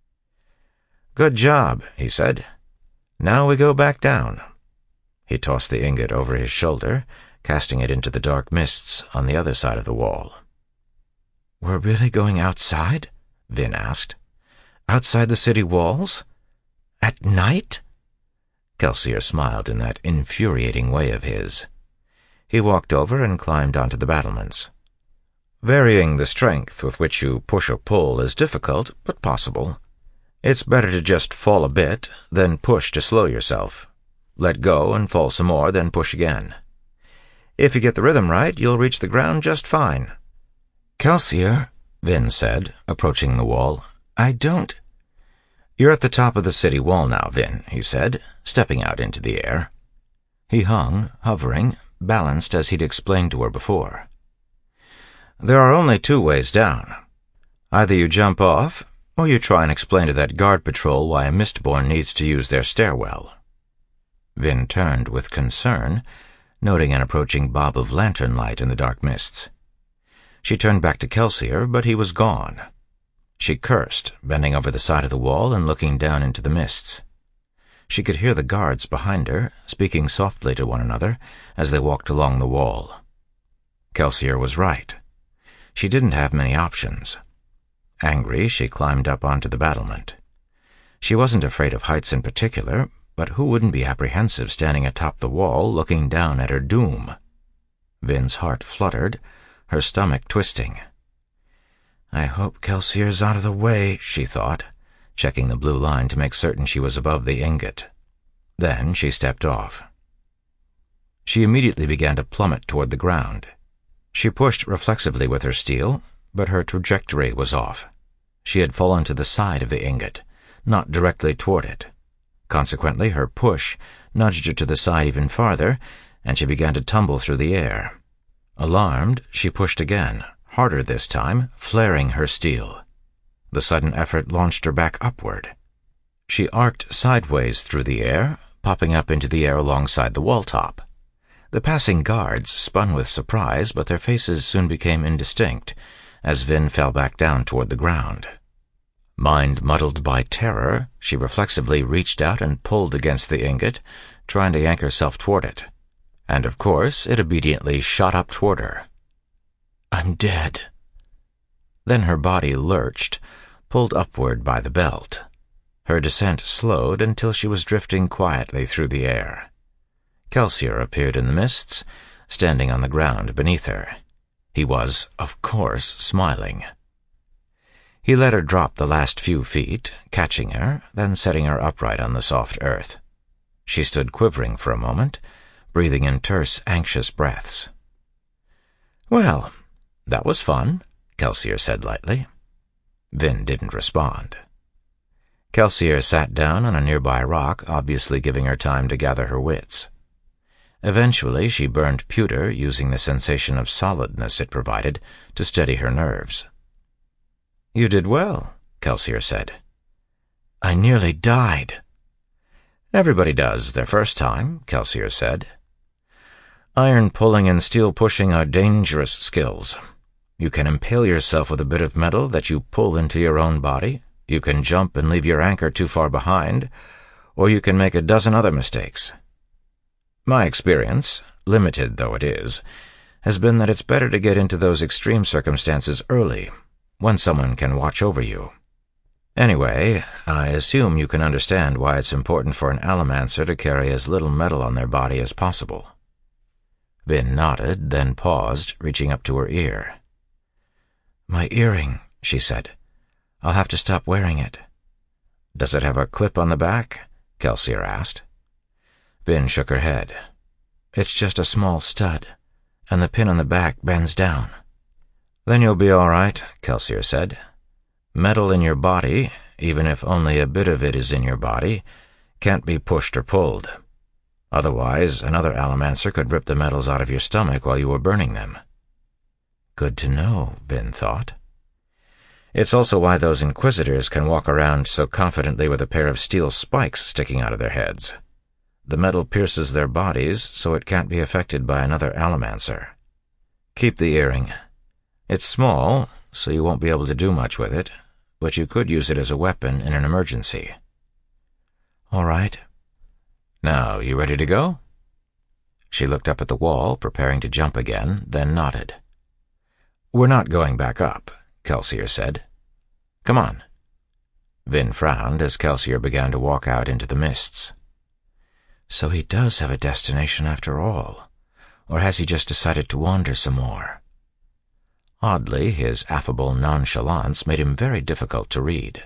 "Good job," he said. "Now we go back down." He tossed the ingot over his shoulder, casting it into the dark mists on the other side of the wall. "We're really going outside?" Vin asked. "Outside the city walls? At night?" Kelsier smiled in that infuriating way of his. He walked over and climbed onto the battlements. Varying the strength with which you push or pull is difficult, but possible. It's better to just fall a bit, then push to slow yourself. Let go and fall some more, then push again. If you get the rhythm right, you'll reach the ground just fine. "Kelsier," Vin said, approaching the wall, "I don't—" "You're at the top of the city wall now, Vin," he said, stepping out into the air. He hung, hovering, balanced as he'd explained to her before. "There are only 2 ways down. Either you jump off, or you try and explain to that guard patrol why a Mistborn needs to use their stairwell." Vin turned with concern, noting an approaching bob of lantern light in the dark mists. She turned back to Kelsier, but he was gone. She cursed, bending over the side of the wall and looking down into the mists. She could hear the guards behind her, speaking softly to one another as they walked along the wall. Kelsier was right. She didn't have many options. Angry, she climbed up onto the battlement. She wasn't afraid of heights in particular, but who wouldn't be apprehensive standing atop the wall looking down at her doom? Vin's heart fluttered, her stomach twisting. "I hope Kelsier's out of the way," she thought, checking the blue line to make certain she was above the ingot. Then she stepped off. She immediately began to plummet toward the ground. She pushed reflexively with her steel, but her trajectory was off. She had fallen to the side of the ingot, not directly toward it. Consequently, her push nudged her to the side even farther, and she began to tumble through the air. Alarmed, she pushed again, harder this time, flaring her steel. The sudden effort launched her back upward. She arced sideways through the air, popping up into the air alongside the wall top. The passing guards spun with surprise, but their faces soon became indistinct, as Vin fell back down toward the ground. Mind muddled by terror, she reflexively reached out and pulled against the ingot, trying to yank herself toward it. And of course, it obediently shot up toward her. "I'm dead." Then her body lurched, pulled upward by the belt. Her descent slowed until she was drifting quietly through the air. Kelsier appeared in the mists, standing on the ground beneath her. He was, of course, smiling. He let her drop the last few feet, catching her, then setting her upright on the soft earth. She stood quivering for a moment, breathing in terse, anxious breaths. "Well, that was fun," Kelsier said lightly. Vin didn't respond. Kelsier sat down on a nearby rock, obviously giving her time to gather her wits. Eventually, she burned pewter, using the sensation of solidness it provided to steady her nerves. "You did well," Kelsier said. "I nearly died." "Everybody does their first time," Kelsier said. "Iron pulling and steel pushing are dangerous skills. You can impale yourself with a bit of metal that you pull into your own body, you can jump and leave your anchor too far behind, or you can make a dozen other mistakes. My experience, limited though it is, has been that it's better to get into those extreme circumstances early, when someone can watch over you. Anyway, I assume you can understand why it's important for an Allomancer to carry as little metal on their body as possible." Vin nodded, then paused, reaching up to her ear. "My earring," she said. "I'll have to stop wearing it." "Does it have a clip on the back?" Kelsier asked. Vin shook her head. "It's just a small stud, and the pin on the back bends down." "Then you'll be all right," Kelsier said. "Metal in your body, even if only a bit of it is in your body, can't be pushed or pulled. Otherwise, another Allomancer could rip the metals out of your stomach while you were burning them." Good to know, Vin thought. It's also why those Inquisitors can walk around so confidently with a pair of steel spikes sticking out of their heads. The metal pierces their bodies, so it can't be affected by another Allomancer. Keep the earring. It's small, so you won't be able to do much with it, but you could use it as a weapon in an emergency. All right. Now, you ready to go? She looked up at the wall, preparing to jump again, then nodded. We're not going back up, Kelsier said. Come on. Vin frowned as Kelsier began to walk out into the mists. So he does have a destination after all, or has he just decided to wander some more? Oddly, his affable nonchalance made him very difficult to read.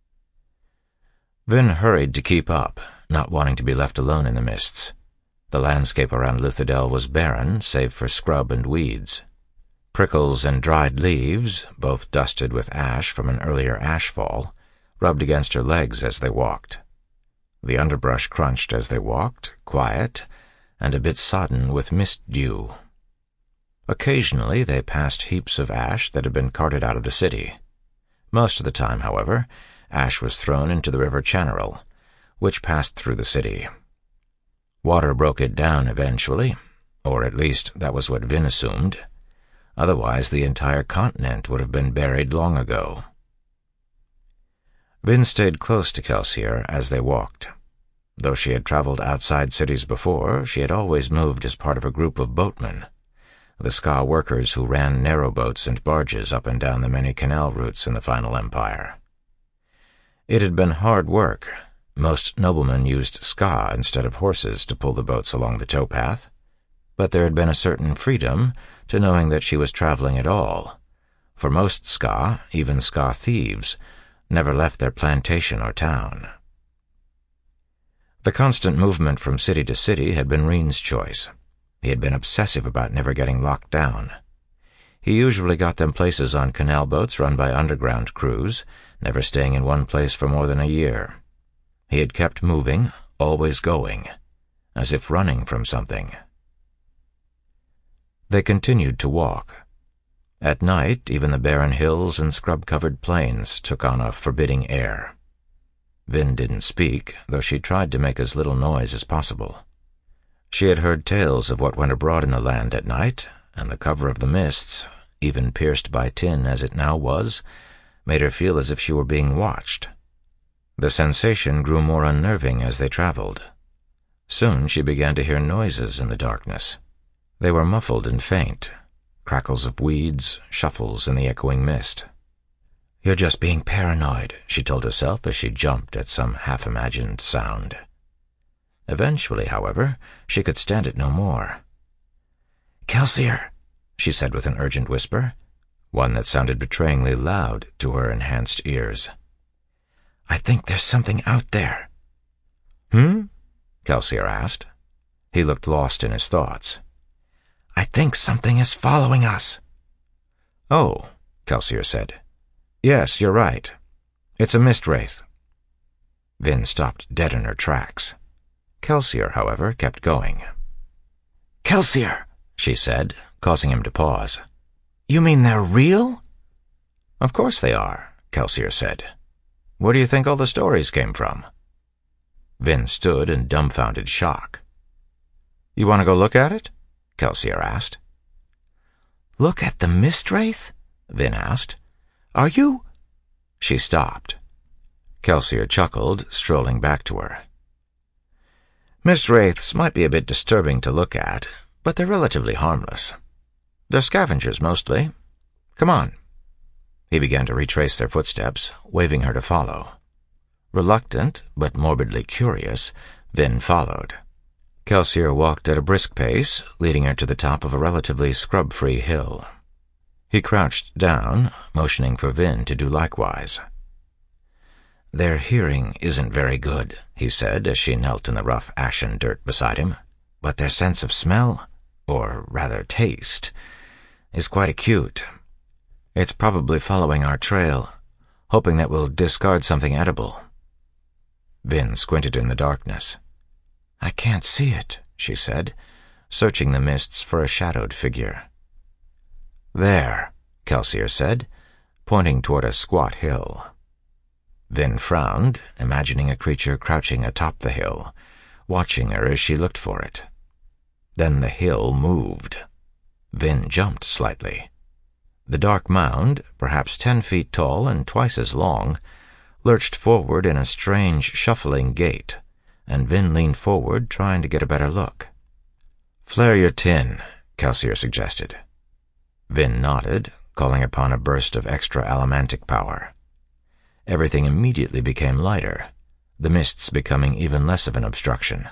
Vin hurried to keep up, not wanting to be left alone in the mists. The landscape around Luthadel was barren, save for scrub and weeds. Prickles and dried leaves, both dusted with ash from an earlier ashfall, rubbed against her legs as they walked. The underbrush crunched as they walked, quiet, and a bit sodden with mist dew. Occasionally they passed heaps of ash that had been carted out of the city. Most of the time, however, ash was thrown into the river Chanarel, which passed through the city. Water broke it down eventually, or at least that was what Vin assumed. Otherwise, the entire continent would have been buried long ago. Vin stayed close to Kelsier as they walked. Though she had traveled outside cities before, she had always moved as part of a group of boatmen, the Ska workers who ran narrowboats and barges up and down the many canal routes in the Final Empire. It had been hard work. Most noblemen used Ska instead of horses to pull the boats along the towpath, but there had been a certain freedom to knowing that she was traveling at all, for most Ska, even Ska thieves, never left their plantation or town. The constant movement from city to city had been Reen's choice. He had been obsessive about never getting locked down. He usually got them places on canal boats run by underground crews, never staying in one place for more than a year. He had kept moving, always going, as if running from something. They continued to walk. At night, even the barren hills and scrub-covered plains took on a forbidding air. Vin didn't speak, though she tried to make as little noise as possible. She had heard tales of what went abroad in the land at night, and the cover of the mists, even pierced by tin as it now was, made her feel as if she were being watched. The sensation grew more unnerving as they traveled. Soon she began to hear noises in the darkness. They were muffled and faint, crackles of weeds, shuffles in the echoing mist. "You're just being paranoid," she told herself as she jumped at some half-imagined sound. Eventually, however, she could stand it no more. "Kelsier," she said with an urgent whisper, one that sounded betrayingly loud to her enhanced ears. "I think there's something out there." Kelsier asked. He looked lost in his thoughts. "I think something is following us." "Oh," Kelsier said. "Yes, you're right. It's a mist wraith." Vin stopped dead in her tracks. Kelsier, however, kept going. "Kelsier," she said, causing him to pause. "You mean they're real?" "Of course they are," Kelsier said. "Where do you think all the stories came from?" Vin stood in dumbfounded shock. "You want to go look at it?" Kelsier asked. "Look at the mist wraith?" Vin asked. "Are you—" She stopped. Kelsier chuckled, strolling back to her. "Mist wraiths might be a bit disturbing to look at, but they're relatively harmless. They're scavengers, mostly. Come on." He began to retrace their footsteps, waving her to follow. Reluctant, but morbidly curious, Vin followed. Kelsier walked at a brisk pace, leading her to the top of a relatively scrub-free hill. He crouched down, motioning for Vin to do likewise. "Their hearing isn't very good," he said as she knelt in the rough ashen dirt beside him, "but their sense of smell, or rather taste, is quite acute. It's probably following our trail, hoping that we'll discard something edible." Vin squinted in the darkness. "I can't see it," she said, searching the mists for a shadowed figure. "There," Kelsier said, pointing toward a squat hill. Vin frowned, imagining a creature crouching atop the hill, watching her as she looked for it. Then the hill moved. Vin jumped slightly. The dark mound, perhaps 10 feet tall and twice as long, lurched forward in a strange, shuffling gait, and Vin leaned forward, trying to get a better look. "Flare your tin," Kelsier suggested. Vin nodded, calling upon a burst of extra allomantic power. everything immediately became lighter, the mists becoming even less of an obstruction.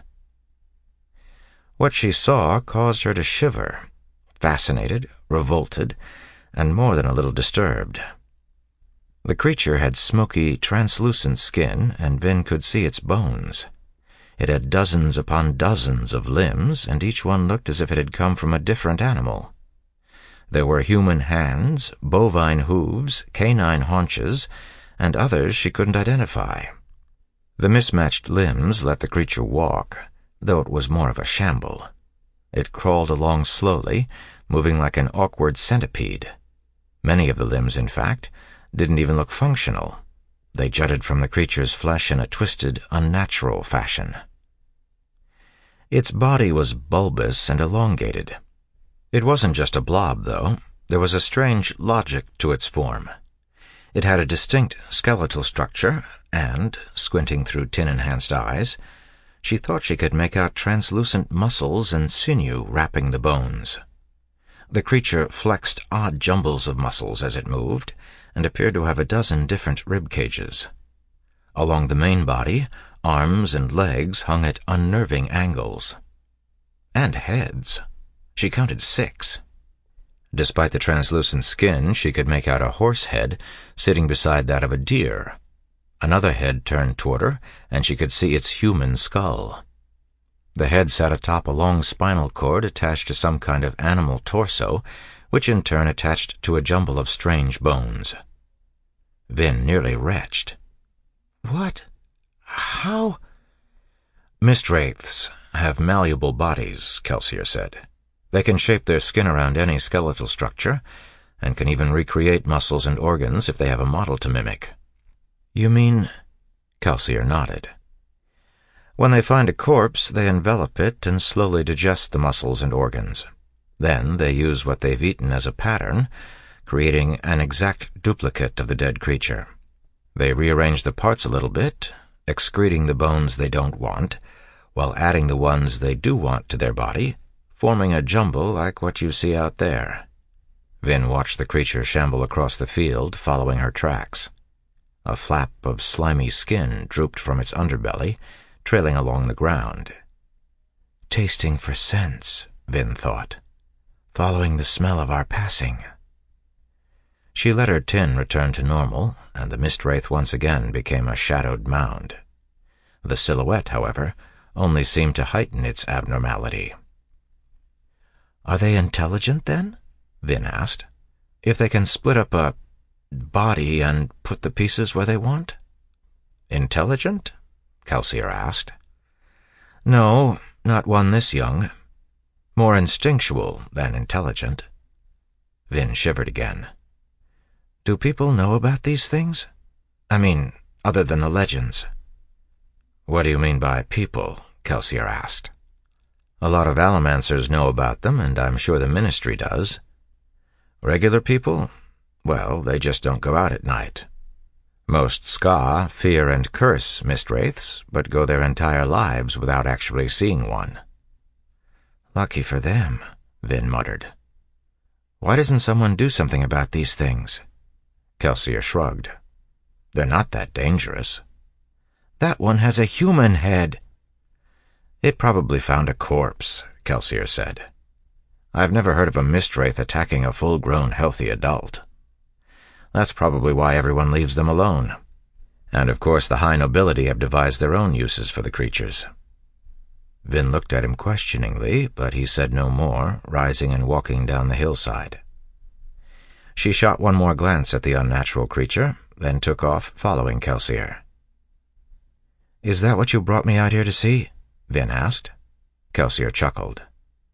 What she saw caused her to shiver, fascinated, revolted, and more than a little disturbed. The creature had smoky, translucent skin, and Vin could see its bones. It had dozens upon dozens of limbs, and each one looked as if it had come from a different animal. There were human hands, bovine hooves, canine haunches, and others she couldn't identify. The mismatched limbs let the creature walk, though it was more of a shamble. It crawled along slowly, moving like an awkward centipede. Many of the limbs, in fact, didn't even look functional. They jutted from the creature's flesh in a twisted, unnatural fashion. Its body was bulbous and elongated. It wasn't just a blob, though. There was a strange logic to its form. It had a distinct skeletal structure, and, squinting through tin-enhanced eyes, she thought she could make out translucent muscles and sinew wrapping the bones. The creature flexed odd jumbles of muscles as it moved, and appeared to have a dozen different rib cages. Along the main body, arms and legs hung at unnerving angles. And heads. She counted 6. Despite the translucent skin, she could make out a horse head sitting beside that of a deer. Another head turned toward her, and she could see its human skull. The head sat atop a long spinal cord attached to some kind of animal torso, which in turn attached to a jumble of strange bones. Vin nearly retched. "What? How?" "Mist wraiths have malleable bodies," Kelsier said. "They can shape their skin around any skeletal structure, and can even recreate muscles and organs if they have a model to mimic." "You mean—" Kelsier nodded. "When they find a corpse, they envelop it and slowly digest the muscles and organs. Then they use what they've eaten as a pattern, creating an exact duplicate of the dead creature. They rearrange the parts a little bit, excreting the bones they don't want, while adding the ones they do want to their body, forming a jumble like what you see out there." Vin watched the creature shamble across the field, following her tracks. A flap of slimy skin drooped from its underbelly, trailing along the ground. "Tasting for scents," Vin thought. "Following the smell of our passing." She let her tin return to normal, and the mist wraith once again became a shadowed mound. The silhouette, however, only seemed to heighten its abnormality. "Are they intelligent, then?" Vin asked. "If they can split up a body and put the pieces where they want?" "Intelligent?" Kelsier asked. "No, not one this young. More instinctual than intelligent." Vin shivered again. "Do people know about these things? I mean, other than the legends?" "What do you mean by people?" Kelsier asked. "A lot of Allomancers know about them, and I'm sure the Ministry does. Regular people? Well, they just don't go out at night. Most Ska fear and curse mist wraiths, but go their entire lives without actually seeing one." "Lucky for them," Vin muttered. "Why doesn't someone do something about these things?" Kelsier shrugged. "They're not that dangerous." "That one has a human head." "It probably found a corpse," Kelsier said. "I've never heard of a mist wraith attacking a full-grown, healthy adult. That's probably why everyone leaves them alone. And of course the high nobility have devised their own uses for the creatures." Vin looked at him questioningly, but he said no more, rising and walking down the hillside. She shot one more glance at the unnatural creature, then took off, following Kelsier. "Is that what you brought me out here to see?" Vin asked. Kelsier chuckled.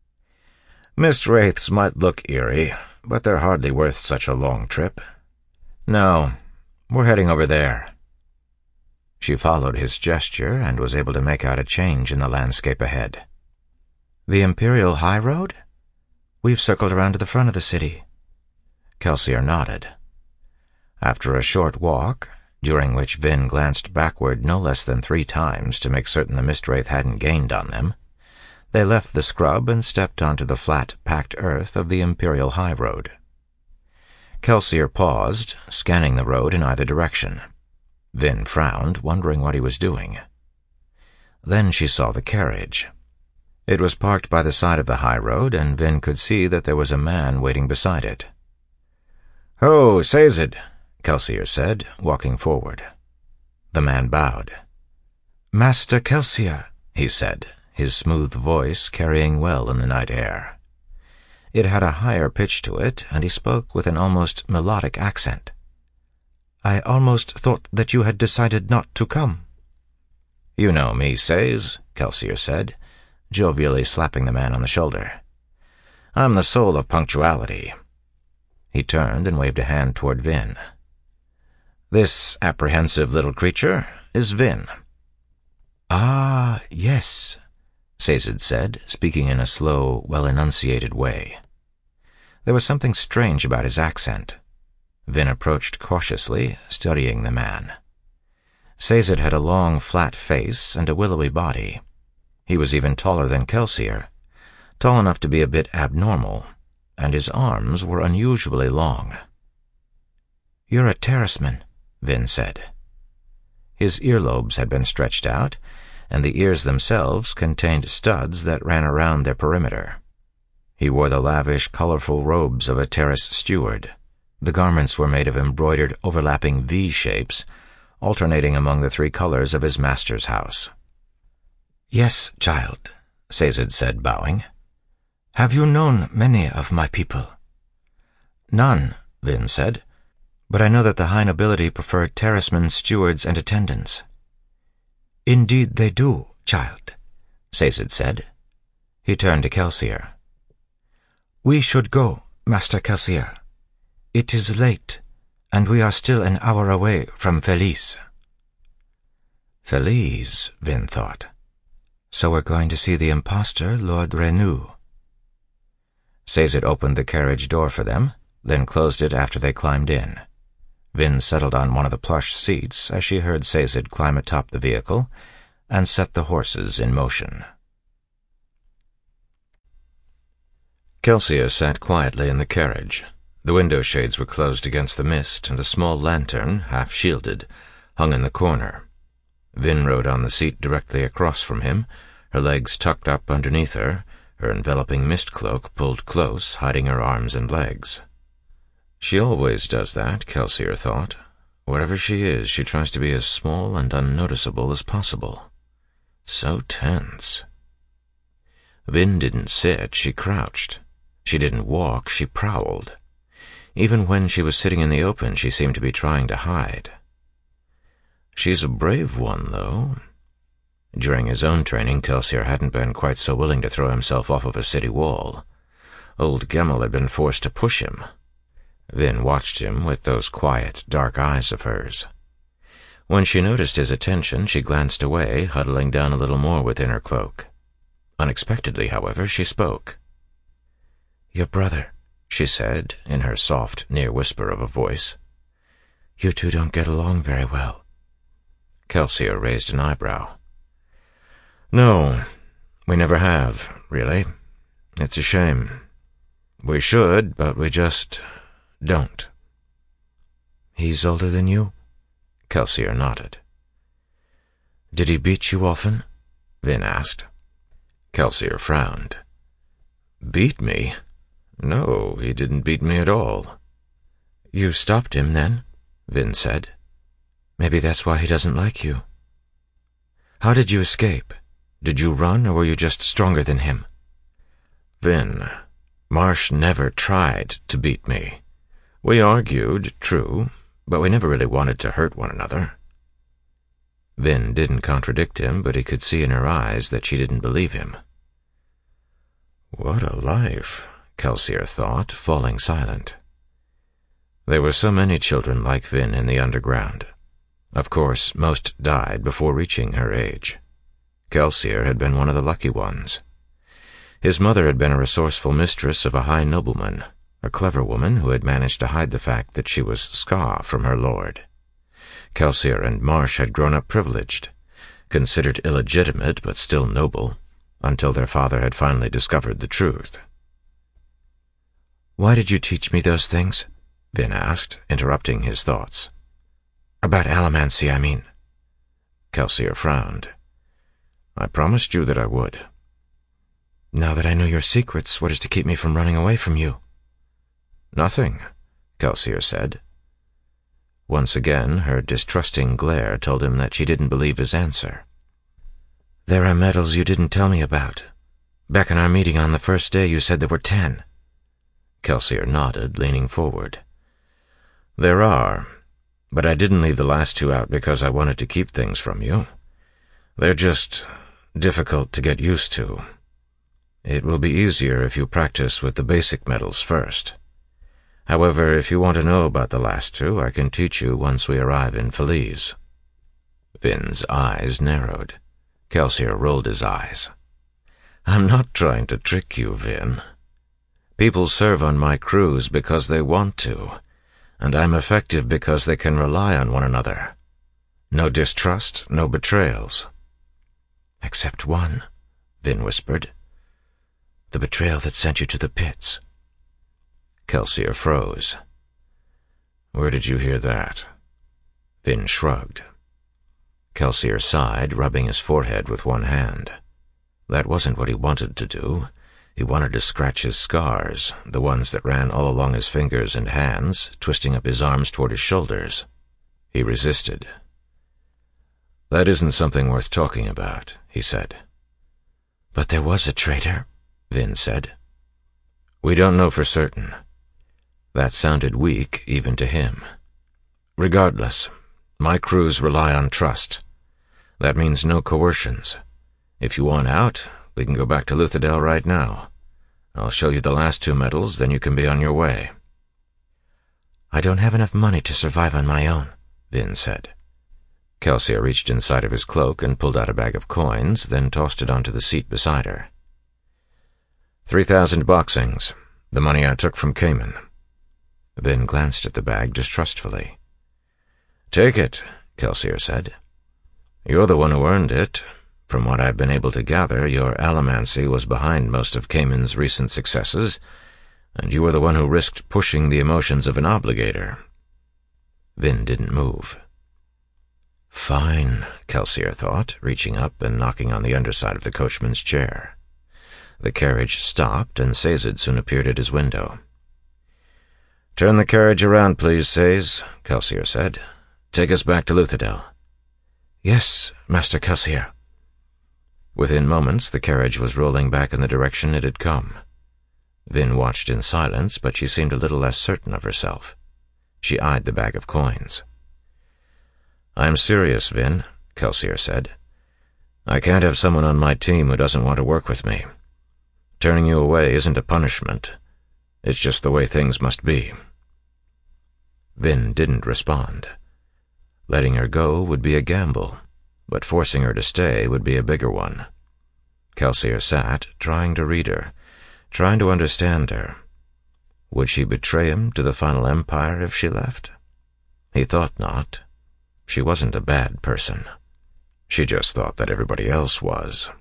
"Mist wraiths might look eerie, but they're hardly worth such a long trip. No, we're heading over there." She followed his gesture and was able to make out a change in the landscape ahead. "The Imperial High Road? We've circled around to the front of the city." Kelsier nodded. After a short walk, during which Vin glanced backward no less than 3 times to make certain the mist wraith hadn't gained on them, they left the scrub and stepped onto the flat, packed earth of the Imperial High Road. Kelsier paused, scanning the road in either direction. Vin frowned, wondering what he was doing. Then she saw the carriage. It was parked by the side of the high road, and Vin could see that there was a man waiting beside it. "Ho, Sazed," Kelsier said, walking forward. The man bowed. "Master Kelsier," he said, his smooth voice carrying well in the night air. It had a higher pitch to it, and he spoke with an almost melodic accent. "I almost thought that you had decided not to come." "You know me, Saze," Kelsier said, jovially slapping the man on the shoulder. "I'm the soul of punctuality." He turned and waved a hand toward Vin. "This apprehensive little creature is Vin." "Ah, yes," Sazed said, speaking in a slow, well-enunciated way. There was something strange about his accent. Vin approached cautiously, studying the man. Sazed had a long, flat face and a willowy body. He was even taller than Kelsier, tall enough to be a bit abnormal, and his arms were unusually long. "You're a terraceman," Vin said. His earlobes had been stretched out, and the ears themselves contained studs that ran around their perimeter. He wore the lavish, colorful robes of a terrace steward. The garments were made of embroidered, overlapping V-shapes, alternating among the three colors of his master's house. "Yes, child," Sazed said, bowing. "Have you known many of my people?" "None," Vin said, "but I know that the high nobility preferred terracemen, stewards, and attendants." "Indeed they do, child," Sazed said. He turned to Kelsier. "We should go, Master Kelsier. It is late, and we are still an hour away from Felice." Felice, Vin thought. "So we're going to see the impostor, Lord Renew." Sazed opened the carriage door for them, then closed it after they climbed in. Vin settled on one of the plush seats as she heard Sazed climb atop the vehicle and set the horses in motion. Kelsier sat quietly in the carriage. The window shades were closed against the mist, and a small lantern, half shielded, hung in the corner. Vin rode on the seat directly across from him, her legs tucked up underneath her, her enveloping mist cloak pulled close, hiding her arms and legs. She always does that, Kelsier thought. Wherever she is, she tries to be as small and unnoticeable as possible. So tense. Vin didn't sit, she crouched. She didn't walk, she prowled. Even when she was sitting in the open, she seemed to be trying to hide. She's a brave one, though. During his own training, Kelsier hadn't been quite so willing to throw himself off of a city wall. Old Gemmel had been forced to push him. Vin watched him with those quiet, dark eyes of hers. When she noticed his attention, she glanced away, huddling down a little more within her cloak. Unexpectedly, however, she spoke. "Your brother," she said, in her soft, near whisper of a voice. "You two don't get along very well." Kelsier raised an eyebrow. "No, we never have, really. It's a shame. We should, but we just don't." "He's older than you?" Kelsier nodded. "Did he beat you often?" Vin asked. Kelsier frowned. "Beat me? No, he didn't beat me at all." "You stopped him, then?" Vin said. "Maybe that's why he doesn't like you. How did you escape? Did you run, or were you just stronger than him?" "Vin, Marsh never tried to beat me. We argued, true, but we never really wanted to hurt one another." Vin didn't contradict him, but he could see in her eyes that she didn't believe him. What a life, Kelsier thought, falling silent. There were so many children like Vin in the underground. Of course, most died before reaching her age. Kelsier had been one of the lucky ones. His mother had been a resourceful mistress of a high nobleman, a clever woman who had managed to hide the fact that she was Ska from her lord. Kelsier and Marsh had grown up privileged, considered illegitimate but still noble, until their father had finally discovered the truth. "Why did you teach me those things?" Vin asked, interrupting his thoughts. About Allomancy, I mean. Kelsier frowned. I promised you that I would. Now that I know your secrets, what is to keep me from running away from you? Nothing, Kelsier said. Once again, her distrusting glare told him that she didn't believe his answer. There are metals you didn't tell me about. Back in our meeting on the first day, you said there were 10. Kelsier nodded, leaning forward. There are, but I didn't leave the last 2 out because I wanted to keep things from you. They're just difficult to get used to. It will be easier if you practice with the basic metals first. However, if you want to know about the last 2, I can teach you once we arrive in Feliz. Vin's eyes narrowed. Kelsier rolled his eyes. I'm not trying to trick you, Vin. People serve on my crews because they want to, and I'm effective because they can rely on one another. No distrust, no betrayals. Except one, Vin whispered. The betrayal that sent you to the pits. Kelsier froze. Where did you hear that? Vin shrugged. Kelsier sighed, rubbing his forehead with one hand. That wasn't what he wanted to do. He wanted to scratch his scars, the ones that ran all along his fingers and hands, twisting up his arms toward his shoulders. He resisted. That isn't something worth talking about, he said. But there was a traitor, Vin said. We don't know for certain. That sounded weak even to him. Regardless, my crews rely on trust. That means no coercions. If you want out, we can go back to Luthadel right now. I'll show you the last 2 metals, then you can be on your way. I don't have enough money to survive on my own, Vin said. Kelsier reached inside of his cloak and pulled out a bag of coins, then tossed it onto the seat beside her. 3,000 boxings, the money I took from Cayman. Vin glanced at the bag distrustfully. Take it, Kelsier said. You're the one who earned it. From what I've been able to gather, your allomancy was behind most of Cayman's recent successes, and you were the one who risked pushing the emotions of an obligator. Vin didn't move. Fine, Kelsier thought, reaching up and knocking on the underside of the coachman's chair. The carriage stopped, and Sazed soon appeared at his window. Turn the carriage around, please, Saz, Kelsier said. Take us back to Luthadel. Yes, Master Kelsier. Within moments, the carriage was rolling back in the direction it had come. Vin watched in silence, but she seemed a little less certain of herself. She eyed the bag of coins. I'm serious, Vin, Kelsier said. I can't have someone on my team who doesn't want to work with me. Turning you away isn't a punishment. It's just the way things must be. Vin didn't respond. Letting her go would be a gamble, but forcing her to stay would be a bigger one. Kelsier sat, trying to read her, trying to understand her. Would she betray him to the Final Empire if she left? He thought not. She wasn't a bad person. She just thought that everybody else was.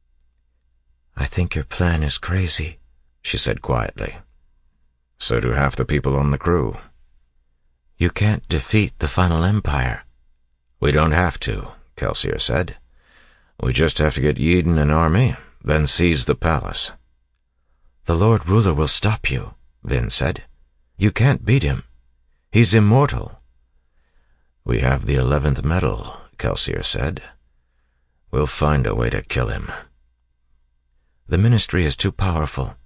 I think your plan is crazy, she said quietly. So do half the people on the crew. You can't defeat the Final Empire. We don't have to, Kelsier said. We just have to get Eden an army, then seize the palace. The Lord Ruler will stop you, Vin said. You can't beat him. He's immortal. We have the 11th metal, Kelsier said. We'll find a way to kill him. The Ministry is too powerful.